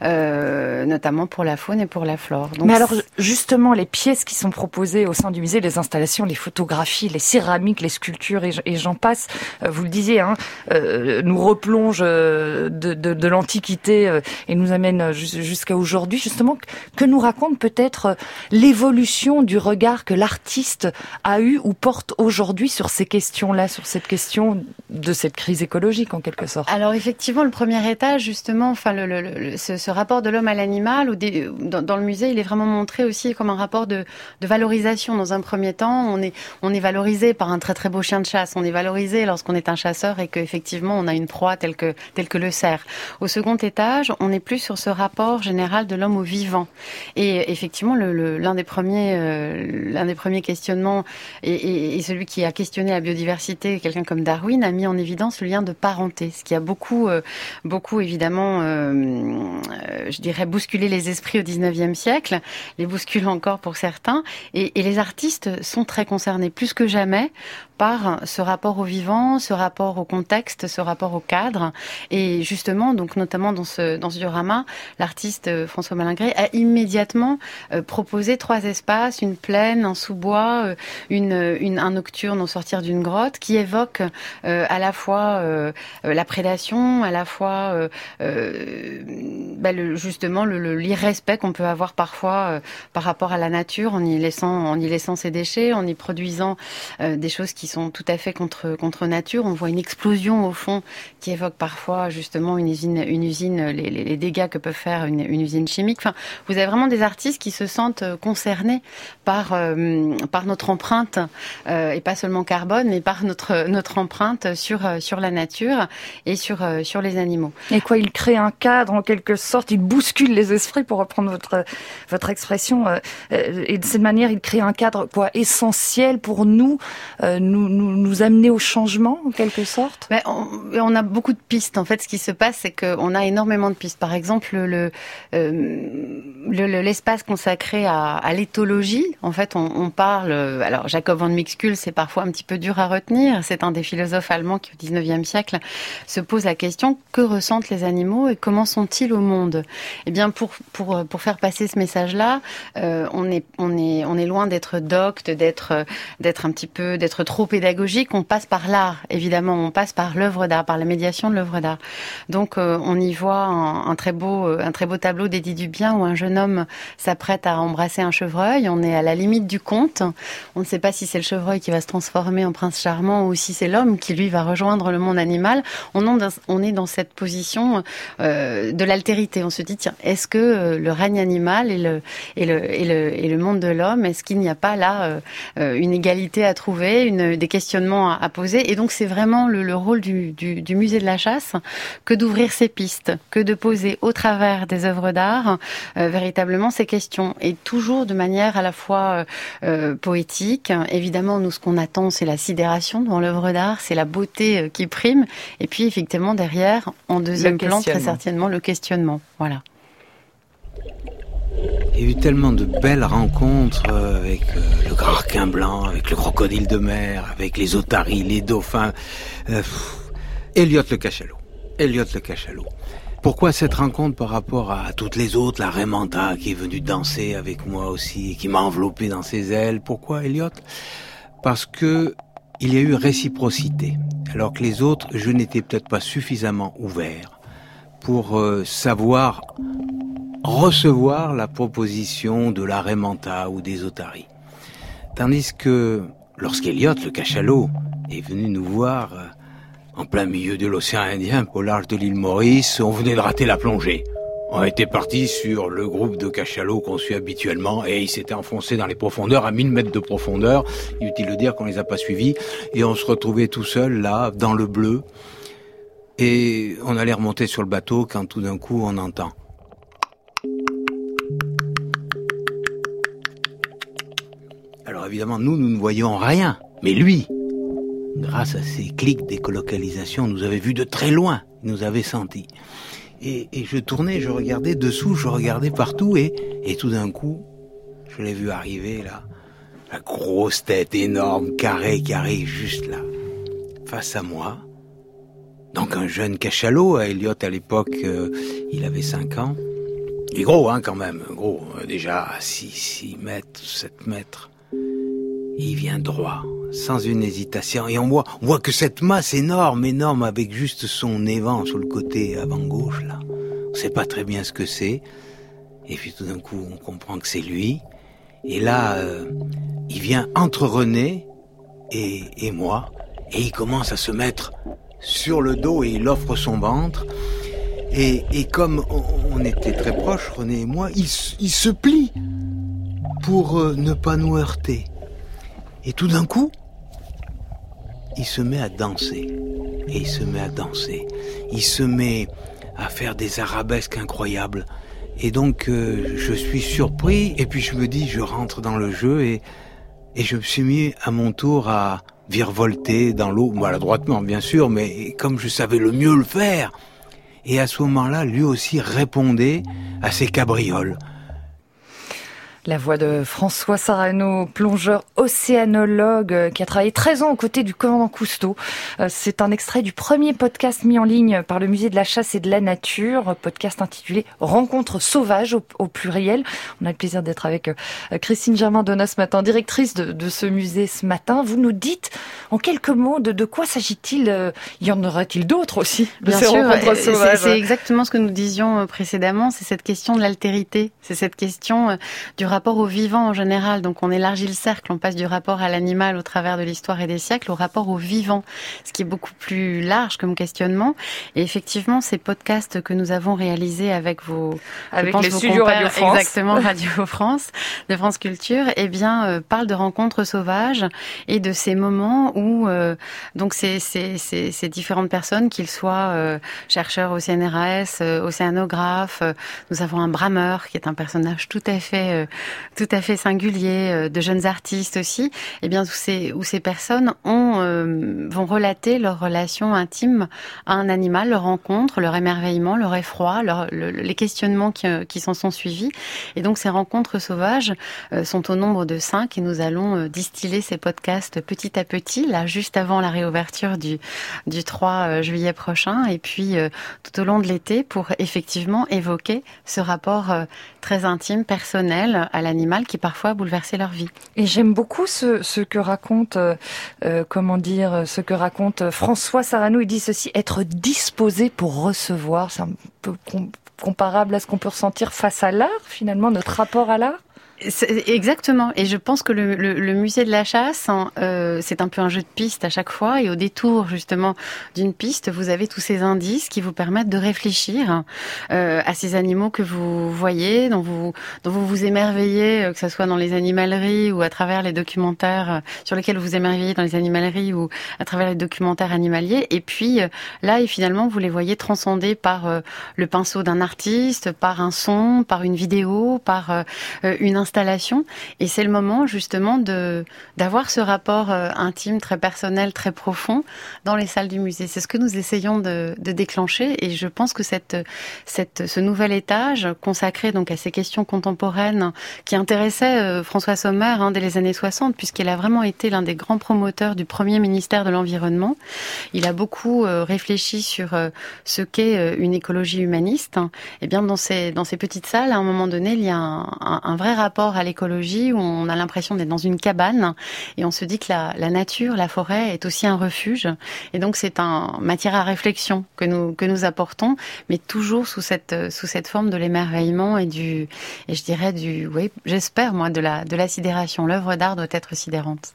euh, notamment pour la faune et pour la flore. Donc, mais alors justement, les pièces qui sont proposées au sein du musée, les installations, les photographies, les céramiques, les sculptures et, et j'en passe, euh, vous le disiez, hein, euh, nous replongent de, de, de l'Antiquité euh, et nous amènent jusqu'à aujourd'hui. Justement, que nous raconte peut-être l'évolution du regard que l'artiste a eu ou porte aujourd'hui sur ces questions questions-là, sur cette question de cette crise écologique, en quelque sorte. Alors effectivement, le premier étage, justement, enfin le, le, le ce, ce rapport de l'homme à l'animal, ou des, dans, dans le musée, il est vraiment montré aussi comme un rapport de, de valorisation. Dans un premier temps, on est on est valorisé par un très très beau chien de chasse. On est valorisé lorsqu'on est un chasseur et qu'effectivement on a une proie telle que telle que le cerf. Au second étage, on est plus sur ce rapport général de l'homme au vivant. Et effectivement, le, le, l'un des premiers euh, l'un des premiers questionnements et, et, et celui qui a questionné la biodiversité, quelqu'un comme Darwin, a mis en évidence le lien de parenté, ce qui a beaucoup euh, beaucoup évidemment, euh, euh, je dirais, bousculé les esprits au dix-neuvième siècle, les bouscule encore pour certains. Et, et les artistes sont très concernés, plus que jamais, par ce rapport au vivant, ce rapport au contexte, ce rapport au cadre. Et justement, donc notamment dans ce dans ce diorama, l'artiste François Malingré a immédiatement euh, proposé trois espaces, une plaine, un sous-bois, une, une un nocturne au sortir d'une grotte, qui évoque euh, à la fois euh, la prédation, à la fois euh, euh, bah, le, justement le, le l'irrespect qu'on peut avoir parfois euh, par rapport à la nature, en y laissant en y laissant ses déchets, en y produisant euh, des choses qui sont tout à fait contre contre nature. On voit une explosion au fond qui évoque parfois justement une usine une usine les, les, les dégâts que peut faire une, une usine chimique. Enfin, vous avez vraiment des artistes qui se sentent concernés par euh, par notre empreinte euh, et pas seulement carbone, mais par notre notre empreinte sur sur la nature et sur euh, sur les animaux. Et quoi, il crée un cadre en quelque sorte, il bouscule les esprits, pour reprendre votre votre expression, euh, et de cette manière, il crée un cadre quoi essentiel pour nous, euh, nous Nous, nous amener au changement, en quelque sorte. Mais on, on a beaucoup de pistes. En fait, ce qui se passe, c'est qu'on a énormément de pistes. Par exemple, le, euh, le, le l'espace consacré à, à l'éthologie. En fait, on, on parle. Alors, Jacob von Mixkull, c'est parfois un petit peu dur à retenir. C'est un des philosophes allemands qui, au dix-neuvième siècle, se pose la question: que ressentent les animaux et comment sont-ils au monde? Eh bien, pour pour pour faire passer ce message-là, euh, on est on est on est loin d'être docte, d'être d'être un petit peu d'être trop pédagogique, on passe par l'art, évidemment, on passe par l'œuvre d'art, par la médiation de l'œuvre d'art. Donc euh, on y voit un, un très beau un très beau tableau d'Édith Dubien où un jeune homme s'apprête à embrasser un chevreuil. On est à la limite du conte. On ne sait pas si c'est le chevreuil qui va se transformer en prince charmant ou si c'est l'homme qui, lui, va rejoindre le monde animal. On, on est dans cette position euh, de l'altérité. On se dit, tiens, est-ce que euh, le règne animal et le, et le, et le, et le monde de l'homme, est-ce qu'il n'y a pas là euh, une égalité à trouver, une des questionnements à, à poser. Et donc c'est vraiment le, le rôle du, du, du musée de la chasse que d'ouvrir ces pistes, que de poser au travers des œuvres d'art euh, véritablement ces questions, et toujours de manière à la fois euh, poétique. Évidemment, nous, ce qu'on attend, c'est la sidération devant l'œuvre d'art, c'est la beauté euh, qui prime, et puis effectivement derrière, en deuxième plan, très certainement le questionnement. Voilà. Il y a eu tellement de belles rencontres avec le grand requin blanc, avec le crocodile de mer, avec les otaries, les dauphins. Euh, Elliot le cachalot. Elliot le cachalot. Pourquoi cette rencontre par rapport à toutes les autres? La Raimanta qui est venue danser avec moi aussi, qui m'a enveloppé dans ses ailes. Pourquoi Elliot? Parce que il y a eu réciprocité. Alors que les autres, je n'étais peut-être pas suffisamment ouvert pour euh, savoir recevoir la proposition de la Raimanta ou des otaries. Tandis que lorsqu'Elliot, le cachalot, est venu nous voir euh, en plein milieu de l'océan Indien, au large de l'île Maurice, on venait de rater la plongée. On était parti sur le groupe de cachalots qu'on suit habituellement et il s'était enfoncé dans les profondeurs à mille mètres de profondeur. Inutile de dire qu'on les a pas suivis et on se retrouvait tout seul là, dans le bleu. Et on allait remonter sur le bateau quand tout d'un coup on entend. Alors évidemment, nous, nous ne voyions rien. Mais lui, grâce à ses clics d'écolocalisation, nous avait vus de très loin, nous avait sentis. Et, et je tournais, je regardais dessous, je regardais partout, et, et tout d'un coup, je l'ai vu arriver là, la grosse tête énorme, carrée, qui arrive juste là, face à moi. Donc un jeune cachalot, à Elliot à l'époque, euh, il avait cinq ans. Il est gros, hein, quand même, gros, déjà six, six mètres, sept mètres. Il vient droit, sans une hésitation, et on voit, on voit que cette masse énorme, énorme, avec juste son évent sur le côté avant-gauche, là, on sait pas très bien ce que c'est, et puis tout d'un coup, on comprend que c'est lui, et là, euh, il vient entre René et, et moi, et il commence à se mettre sur le dos et il offre son ventre. Et, et comme on, on était très proches, René et moi, il, il se plie pour euh, ne pas nous heurter. Et tout d'un coup, il se met à danser. Et il se met à danser. Il se met à faire des arabesques incroyables. Et donc, euh, je suis surpris. Et puis je me dis, je rentre dans le jeu. Et, et je me suis mis à mon tour à virevolter dans l'eau. Maladroitement, bien sûr, mais comme je savais le mieux le faire. Et à ce moment-là, lui aussi répondait à ses cabrioles. La voix de François Sarano, plongeur océanologue qui a travaillé treize ans aux côtés du commandant Cousteau. C'est un extrait du premier podcast mis en ligne par le Musée de la Chasse et de la Nature, podcast intitulé « Rencontres sauvages » au, au pluriel. On a le plaisir d'être avec Christine Germain-Donat ce matin, directrice de, de ce musée ce matin. Vous nous dites en quelques mots de, de quoi s'agit-il? Y en aura-t-il d'autres aussi de Bien ces sûr, rencontres sauvages? c'est, c'est exactement ce que nous disions précédemment, c'est cette question de l'altérité, c'est cette question du rapport au vivant en général. Donc on élargit le cercle, on passe du rapport à l'animal au travers de l'histoire et des siècles au rapport au vivant, ce qui est beaucoup plus large comme questionnement. Et effectivement, ces podcasts que nous avons réalisés avec vos, avec je pense, les vos studios compères, Radio France, exactement Radio France, de France Culture, eh bien euh, parlent de rencontres sauvages et de ces moments où euh, donc ces, ces, ces, ces différentes personnes, qu'ils soient euh, chercheurs au C N R S, euh, océanographes, euh, nous avons un brameur qui est un personnage tout à fait euh, tout à fait singulier, de jeunes artistes aussi, eh bien où ces où ces personnes ont euh, vont relater leur relation intime à un animal, leur rencontre, leur émerveillement, leur effroi, leur, le, les questionnements qui, qui s'en sont suivis. Et donc ces rencontres sauvages euh, sont au nombre de cinq et nous allons euh, distiller ces podcasts petit à petit, là juste avant la réouverture du du trois juillet prochain, et puis euh, tout au long de l'été pour effectivement évoquer ce rapport euh, très intime, personnel à l'animal qui parfois a bouleversé leur vie. Et j'aime beaucoup ce, ce que raconte, euh, euh, comment dire, ce que raconte François Sarano. Il dit ceci: être disposé pour recevoir. C'est un peu com- comparable à ce qu'on peut ressentir face à l'art, finalement, notre rapport à l'art. C'est exactement. Et je pense que le, le, le musée de la chasse, hein, euh, c'est un peu un jeu de piste à chaque fois. Et au détour, justement, d'une piste, vous avez tous ces indices qui vous permettent de réfléchir euh, à ces animaux que vous voyez, dont vous, dont vous vous émerveillez, que ce soit dans les animaleries ou à travers les documentaires sur lesquels vous vous émerveillez dans les animaleries ou à travers les documentaires animaliers. Et puis, là, et finalement, vous les voyez transcendés par euh, le pinceau d'un artiste, par un son, par une vidéo, par euh, une installation. Et c'est le moment justement de d'avoir ce rapport euh, intime, très personnel, très profond dans les salles du musée. C'est ce que nous essayons de, de déclencher, et je pense que cette cette ce nouvel étage consacré donc à ces questions contemporaines qui intéressaient euh, François Sommer hein, dès les années soixante, puisqu'il a vraiment été l'un des grands promoteurs du premier ministère de l'Environnement. Il a beaucoup euh, réfléchi sur euh, ce qu'est euh, une écologie humaniste. Et bien dans ces dans ces petites salles, à un moment donné, il y a un, un, un vrai rapport à l'écologie où on a l'impression d'être dans une cabane et on se dit que la, la nature, la forêt est aussi un refuge. Et donc c'est un matière à réflexion que nous que nous apportons, mais toujours sous cette sous cette forme de l'émerveillement et du et je dirais du oui, j'espère moi de la de la sidération. L'œuvre d'art doit être sidérante.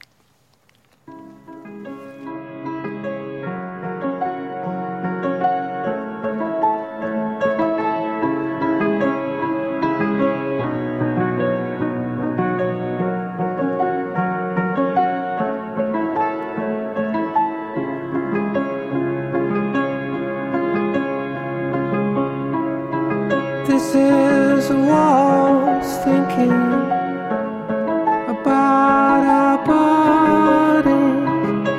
This is a waltz thinking about our bodies,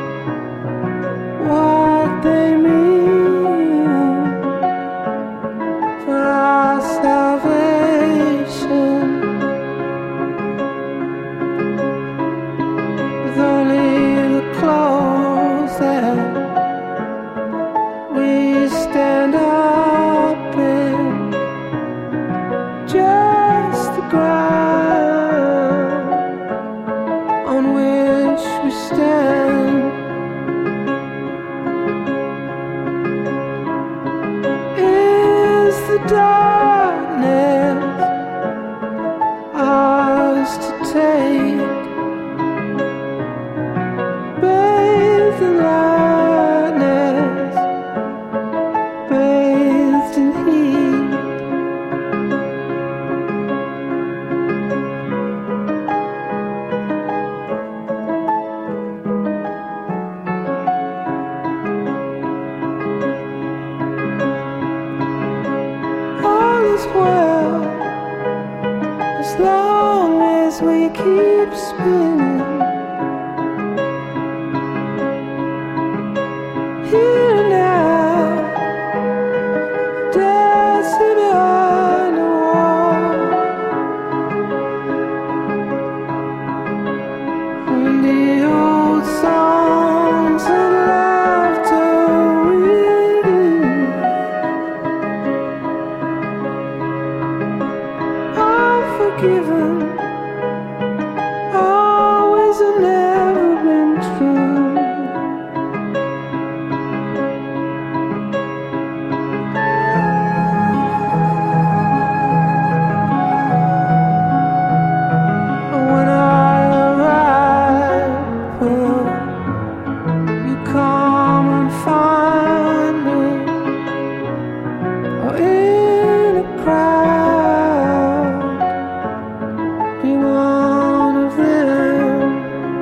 what they mean for our salvation. With only the clothes that we stand up in, just the ground on which we stand. Is the darkness ours to take? Bathe in light. is well, as long as we keep spinning. Here now, dancing behind the wall. When the old songs and laughter ring, I'm forgiven. Always and never been true. When I arrive, will you come and find me? Or in a crowd, be one of them.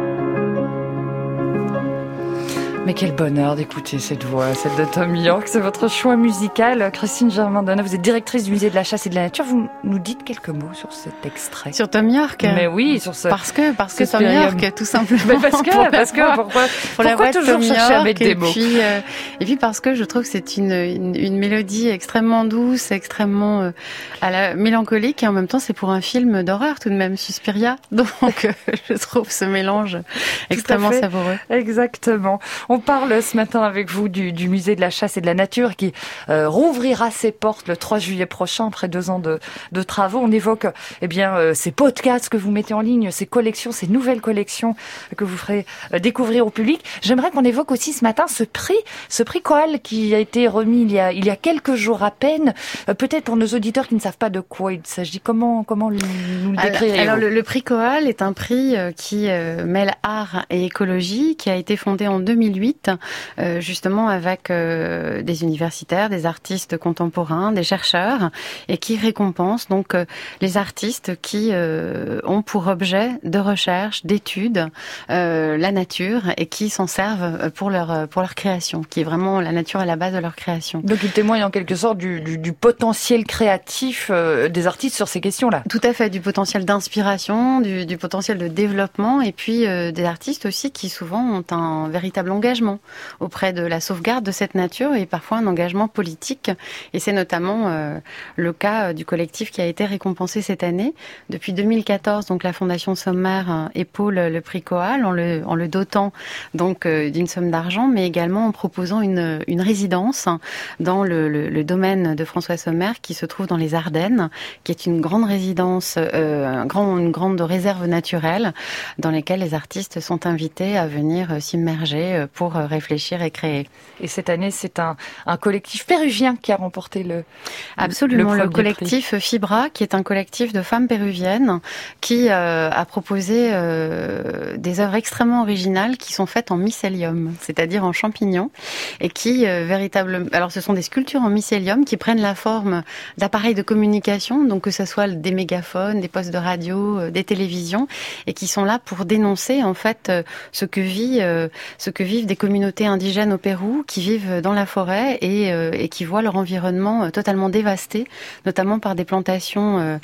Mais quel bonheur d'écouter cette voix, celle de Thom Yorke. C'est votre choix musical. Christine Germain-Donat, vous êtes directrice du musée de la chasse et de la nature. Vous nous dites quelques mots sur cet extrait. Sur Thom Yorke. Mais oui, sur ce. Parce que, parce que ce Thom spirium. Yorke, tout simplement. Mais parce que, Pour parce que, la pourquoi, pour la pourquoi voix de toujours Thom chercher à mettre Yorke, des et mots? puis, euh, et puis parce que je trouve que c'est une, une, une mélodie extrêmement douce, extrêmement euh, à la mélancolique, et en même temps c'est pour un film d'horreur tout de même, Suspiria. Donc euh, je trouve ce mélange extrêmement Tout à fait. savoureux. Exactement. On parle ce matin avec vous du, du musée de la chasse et de la nature qui euh, rouvrira ses portes le trois juillet prochain après deux ans de, de travaux. On évoque eh bien euh, ces podcasts que vous mettez en ligne, ces collections, ces nouvelles collections que vous ferez euh, découvrir au public. J'aimerais qu'on évoque aussi ce matin ce prix, ce prix Koal qui a été remis il y a, il y a quelques jours à peine. Euh, peut-être pour nos auditeurs qui ne savent pas de quoi il s'agit. Comment, comment le- nous le décririez-vous? Alors, le, le prix Koal est un prix euh, qui euh, mêle art et écologie, qui a été fondé en deux mille huit, euh, justement avec euh, des universitaires, des artistes contemporains, des chercheurs, et qui récompense donc euh, les artistes qui euh, ont pour objet de recherche, d'étude, euh, la nature, et qui s'en servent pour leur pour leur création, qui est vraiment la nature à la base de leur création. Donc il témoigne en quelque sorte du, du, du potentiel créatif euh, des artistes sur ces questions-là. Tout à fait, du potentiel d'inspiration, du, du potentiel de développement, et puis euh, des artistes aussi qui souvent ont un véritable engagement auprès de la sauvegarde de cette nature et parfois un engagement politique. Et c'est notamment euh, le cas euh, du collectif qui a été récompensé cette année. Depuis deux mille quatorze, donc la Fondation Sommaire euh, épaule le prix Koal en le, en le dotant donc euh, d'une somme d'argent, mais également en proposant une, une résidence dans le, le, le domaine de François Sommaire qui se trouve dans les Ardennes, qui est une grande résidence, euh, un grand, une grande réserve naturelle dans laquelle les artistes sont invités à venir euh, s'immerger euh, pour euh, réfléchir et créer. Et cette année, c'est un, un collectif péruvien qui a remporté le Absolument, le, le collectif prix. Fibra, qui est un collectif de femmes péruviennes qui euh, a proposé euh, des œuvres extrêmement originales qui sont faites en mycélium, c'est-à-dire en champignons, et qui euh, véritablement, alors ce sont des sculptures en mycélium qui prennent la forme d'appareils de communication, donc que ce soit des mégaphones, des postes de radio, euh, des télévisions, et qui sont là pour dénoncer en fait euh, ce que vit, euh, ce que vivent des communautés indigènes au Pérou, qui vivent dans la forêt et, euh, et qui voient leur environnement euh, totalement dévasté, notamment par des plantations euh,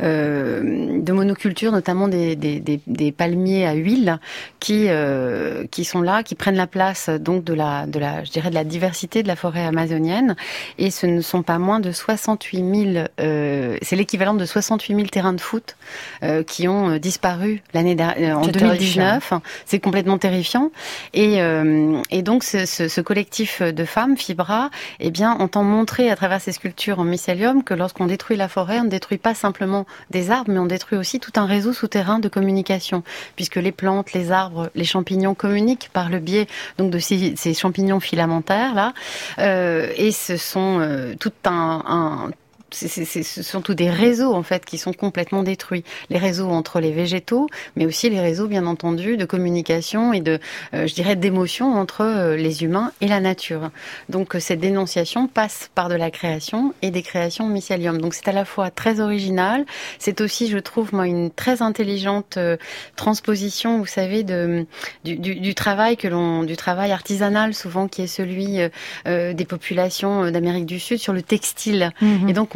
euh, de monoculture, notamment des, des, des, des palmiers à huile, qui euh, qui sont là, qui prennent la place donc de la de la, je dirais de la diversité de la forêt amazonienne. Et ce ne sont pas moins de soixante-huit mille, euh, c'est l'équivalent de soixante-huit mille terrains de foot euh, qui ont disparu l'année dernière, en C'est deux mille dix-neuf. C'est complètement terrifiant. Et, euh, et donc ce, ce, ce collectif de femmes, Fibra, eh bien, entend montrer à travers ces sculptures en mycélium que lorsqu'on détruit la forêt, on ne détruit pas simplement des arbres, mais on détruit aussi tout un réseau souterrain de communication, puisque les plantes, les arbres, les champignons communiquent par le biais donc de ces, ces champignons filamentaires là, euh, et ce sont euh, tout un, un C'est, c'est, c'est, ce sont tous des réseaux en fait qui sont complètement détruits. Les réseaux entre les végétaux, mais aussi les réseaux bien entendu de communication et de, euh, je dirais, d'émotion entre euh, les humains et la nature. Donc euh, cette dénonciation passe par de la création et des créations mycélium. Donc c'est à la fois très original, c'est aussi, je trouve moi, une très intelligente euh, transposition, vous savez, de du, du, du travail que l'on, du travail artisanal souvent qui est celui euh, des populations d'Amérique du Sud sur le textile. Mmh. Et donc on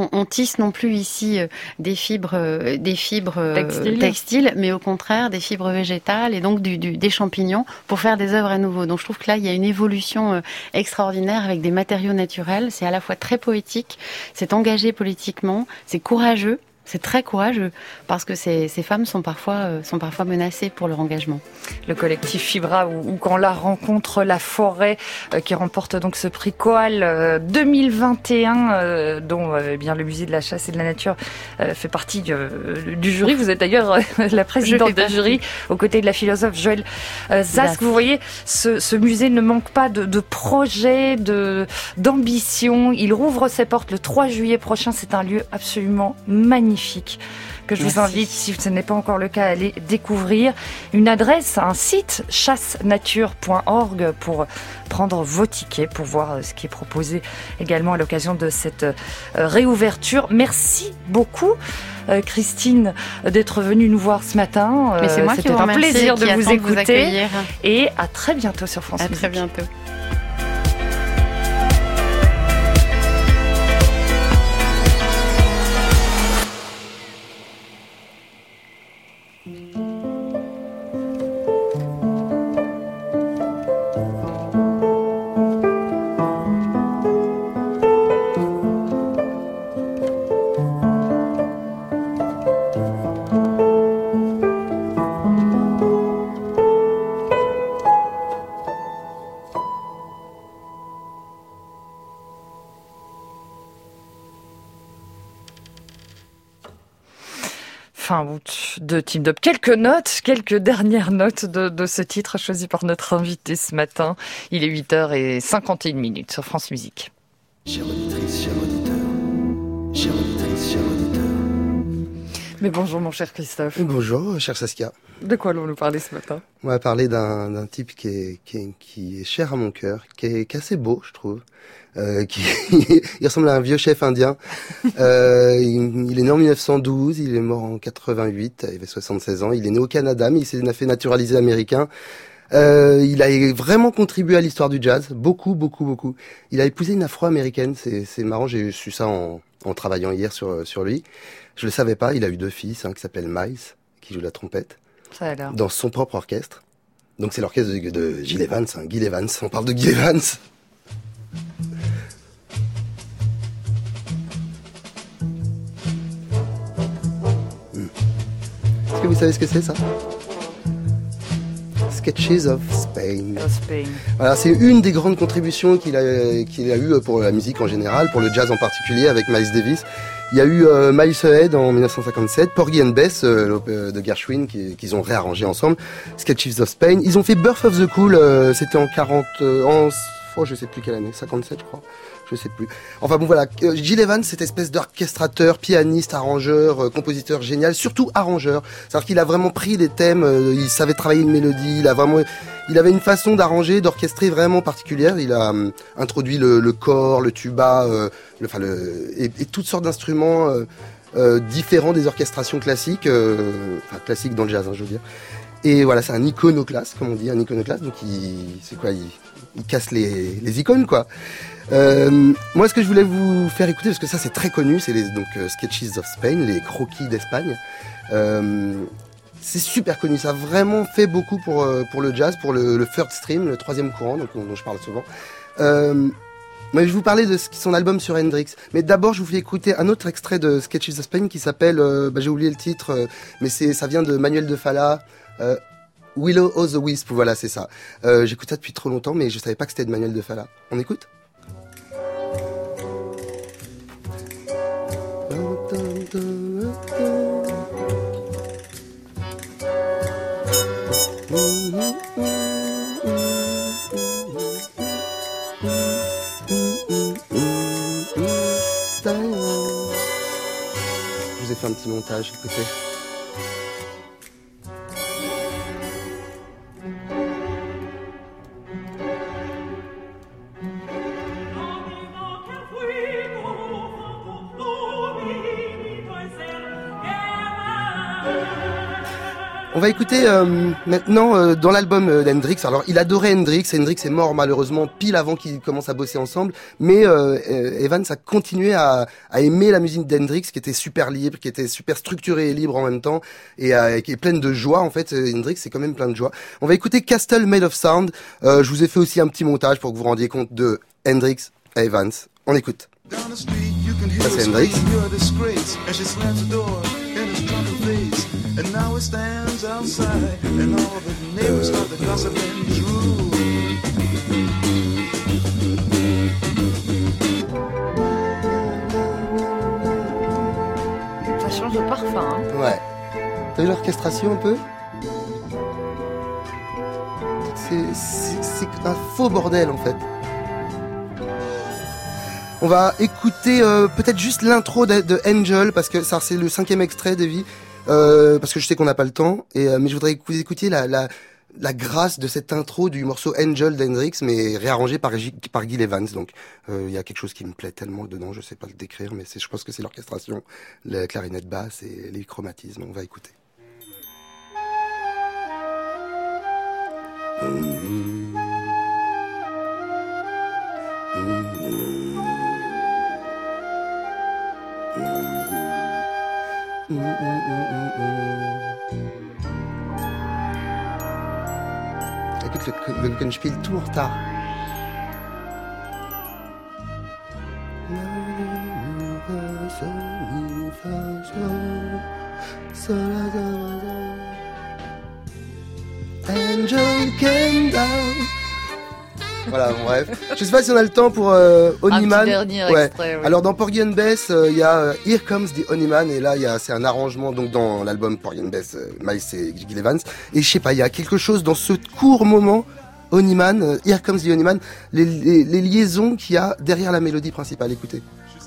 qu'on on tisse non plus ici euh, des fibres, euh, des fibres euh, Textile. textiles, mais au contraire des fibres végétales et donc du, du, des champignons pour faire des œuvres à nouveau. Donc je trouve que là, il y a une évolution euh, extraordinaire avec des matériaux naturels. C'est à la fois très poétique, c'est engagé politiquement, c'est courageux. C'est très courageux parce que ces, ces femmes sont parfois, euh, sont parfois menacées pour leur engagement. Le collectif Fibra ou, ou quand la rencontre la forêt euh, qui remporte donc ce prix Coal euh, deux mille vingt et un euh, dont euh, eh bien le musée de la chasse et de la nature euh, fait partie du, du jury. Vous êtes d'ailleurs euh, la présidente du jury aux côtés de la philosophe Joëlle euh, Zask. Vous voyez, ce, ce musée ne manque pas de, de projets, de, d'ambition. Il rouvre ses portes le trois juillet prochain. C'est un lieu absolument magnifique que je Merci. vous invite, si ce n'est pas encore le cas, à aller découvrir. Une adresse, un site, chasse nature point org pour prendre vos tickets, pour voir ce qui est proposé également à l'occasion de cette réouverture. Merci beaucoup, Christine, d'être venue nous voir ce matin. Mais c'est moi C'était qui vous un plaisir de vous écouter. Vous et à très bientôt sur France à Musique. À très bientôt. Fin août de Team Up. Quelques notes, quelques dernières notes de, de ce titre choisi par notre invité ce matin. Il est huit heures cinquante et une minutes sur France Musique. Chère auditrice, cher auditeur, chère auditrice, cher auditeur. Mais bonjour mon cher Christophe. Bonjour, cher Saskia. De quoi allons-nous parler ce matin? On va parler d'un, d'un type qui est, qui, est, qui est cher à mon cœur, qui est, qui est assez beau, je trouve. Euh, qui, il ressemble à un vieux chef indien. Euh, il, il est né en mille neuf cent douze, il est mort en quatre-vingt-huit, il avait soixante-seize ans. Il est né au Canada, mais il s'est fait naturaliser américain. Euh, il a vraiment contribué à l'histoire du jazz, beaucoup, beaucoup, beaucoup. Il a épousé une afro-américaine, c'est, c'est marrant, j'ai su ça en, en travaillant hier sur, sur lui. Je le savais pas, il a eu deux fils, un qui s'appelle Miles, qui joue la trompette, ça a l'air. Dans son propre orchestre. Donc c'est l'orchestre de, de Gil Evans, hein, Gil Evans, on parle de Gil Evans. Est-ce que vous savez ce que c'est, ça? Sketches of Spain. Of Spain. Voilà, c'est une des grandes contributions qu'il a, qu'il a eu pour la musique en général, pour le jazz en particulier, avec Miles Davis. Il y a eu euh, Miles Ahead en dix-neuf cent cinquante-sept, Porgy and Bess euh, de Gershwin qui, qu'ils ont réarrangé ensemble, Sketches of Spain. Ils ont fait Birth of the Cool, euh, c'était en quarante, euh, en, oh, je sais plus quelle année, cinquante-sept je crois. Je sais plus. Enfin bon voilà, Gil Evans, cette espèce d'orchestrateur, pianiste, arrangeur, euh, compositeur génial, surtout arrangeur. C'est-à-dire qu'il a vraiment pris des thèmes, euh, il savait travailler une mélodie, il a vraiment, il avait une façon d'arranger, d'orchestrer vraiment particulière. Il a euh, introduit le, le cor, le tuba, euh, le, enfin le, et, et toutes sortes d'instruments euh, euh, différents des orchestrations classiques, euh, enfin classiques dans le jazz, hein, je veux dire. Et voilà, c'est un iconoclaste, comme on dit, un iconoclaste. Donc il, c'est quoi, il, il casse les, les icônes, quoi. Euh, moi, ce que je voulais vous faire écouter, parce que ça c'est très connu, c'est les donc euh, Sketches of Spain, les croquis d'Espagne. Euh, c'est super connu, ça a vraiment fait beaucoup pour euh, pour le jazz, pour le, le third stream, le troisième courant, donc, dont je parle souvent. Euh, mais je vais vous parler de son album sur Hendrix. Mais d'abord, je vous fais écouter un autre extrait de Sketches of Spain qui s'appelle, euh, bah, j'ai oublié le titre, euh, mais c'est ça vient de Manuel de Falla. Euh, Willow o' the Wisp, voilà, c'est ça. Euh, j'écoute ça depuis trop longtemps, mais je savais pas que c'était de Manuel de Falla. On écoute? Je vous ai fait un petit montage, écoutez. On va écouter euh, maintenant euh, dans l'album euh, d'Hendrix. Alors, il adorait Hendrix. Hendrix est mort malheureusement pile avant qu'ils commencent à bosser ensemble. Mais euh, Evans a continué à, à aimer la musique d'Hendrix, qui était super libre, qui était super structurée et libre en même temps, et euh, qui est pleine de joie. En fait, Hendrix c'est quand même plein de joie. On va écouter Castle Made of Sound. Euh, je vous ai fait aussi un petit montage pour que vous vous rendiez compte de Hendrix et Evans. On écoute. Ça c'est Hendrix. And now it stands outside, and all the neighbors start the gossiping true. Ça change de parfum, hein. Ouais. T'as vu l'orchestration un peu? C'est, c'est, c'est un faux bordel en fait. On va écouter euh, peut-être juste l'intro de, de Angel, parce que ça c'est le cinquième extrait, Davy. Euh, parce que je sais qu'on n'a pas le temps, et euh, mais je voudrais que vous écoutiez la, la, la grâce de cette intro du morceau Angel d'Hendrix, mais réarrangé par, par Gil Evans. Donc il euh, y a quelque chose qui me plaît tellement dedans, je sais pas le décrire, mais c'est, je pense que c'est l'orchestration, la clarinette basse et les chromatismes. On va écouter. Mmh. Mmh, mmh, mmh, mmh. Écoute le, le Glockenspiel tout en retard. Angel came down. Voilà, bon, bref. Je sais pas si on a le temps pour euh, Honeyman. Un petit dernier ouais. extrait, oui. Alors dans Porgy and Bess, il euh, y a euh, Here Comes the Honeyman, et là il y a c'est un arrangement donc dans l'album Porgy and Bess, euh, Miles et Gil Evans. Et je sais pas, il y a quelque chose dans ce court moment Honeyman, euh, Here Comes the Honeyman, les, les, les liaisons qu'il y a derrière la mélodie principale. Écoutez.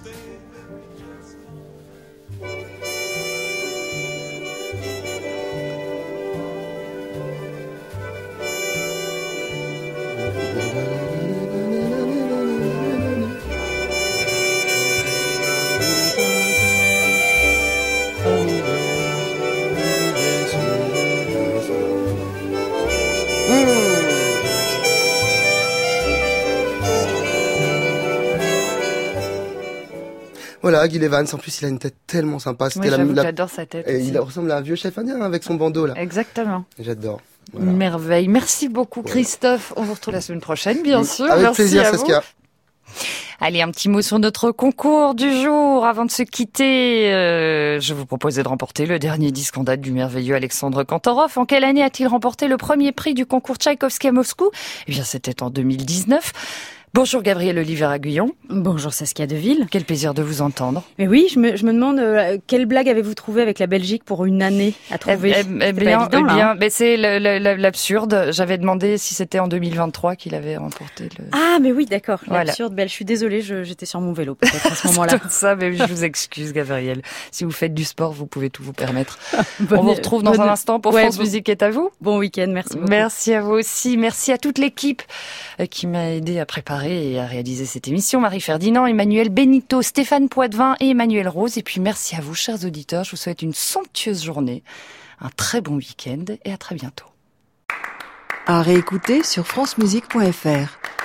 Voilà, Gil Evans, en plus il a une tête tellement sympa. C'était oui, la, la... j'adore sa tête. Et il ressemble à un vieux chef indien avec son bandeau là. Exactement. J'adore. Voilà. Une merveille. Merci beaucoup Christophe. On vous retrouve la semaine prochaine, bien sûr. Avec Merci plaisir, à Saskia. Vous. Allez, un petit mot sur notre concours du jour. Avant de se quitter, euh, je vous proposais de remporter le dernier disque en date du merveilleux Alexandre Kantorov. En quelle année a-t-il remporté le premier prix du concours Tchaïkovski à Moscou? Eh bien, c'était en deux mille dix-neuf. Bonjour Gabrielle Oliver-Aguillon. Bonjour Saskia Deville. Quel plaisir de vous entendre. Mais oui, je me, je me demande euh, quelle blague avez-vous trouvé avec la Belgique pour une année à trouver? Eh, eh, eh bien, évident, eh bien, mais c'est le, le, l'absurde. J'avais demandé si c'était en deux mille vingt-trois qu'il avait remporté le. Ah, mais oui, d'accord. Voilà. L'absurde. Belle, je suis désolée, je, j'étais sur mon vélo peut-être à ce moment-là. C'est ça, mais je vous excuse, Gabrielle. Si vous faites du sport, vous pouvez tout vous permettre. Bonne, On vous retrouve dans bonne... un instant pour ouais, France bon... Musique est à vous. Bon week-end, merci beaucoup. Merci à vous aussi. Merci à toute l'équipe qui m'a aidé à préparer et à réaliser cette émission. Marie Ferdinand, Emmanuel Benito, Stéphane Poitvin et Emmanuel Rose. Et puis merci à vous, chers auditeurs. Je vous souhaite une somptueuse journée, un très bon week-end et à très bientôt. À réécouter sur francemusique point f r.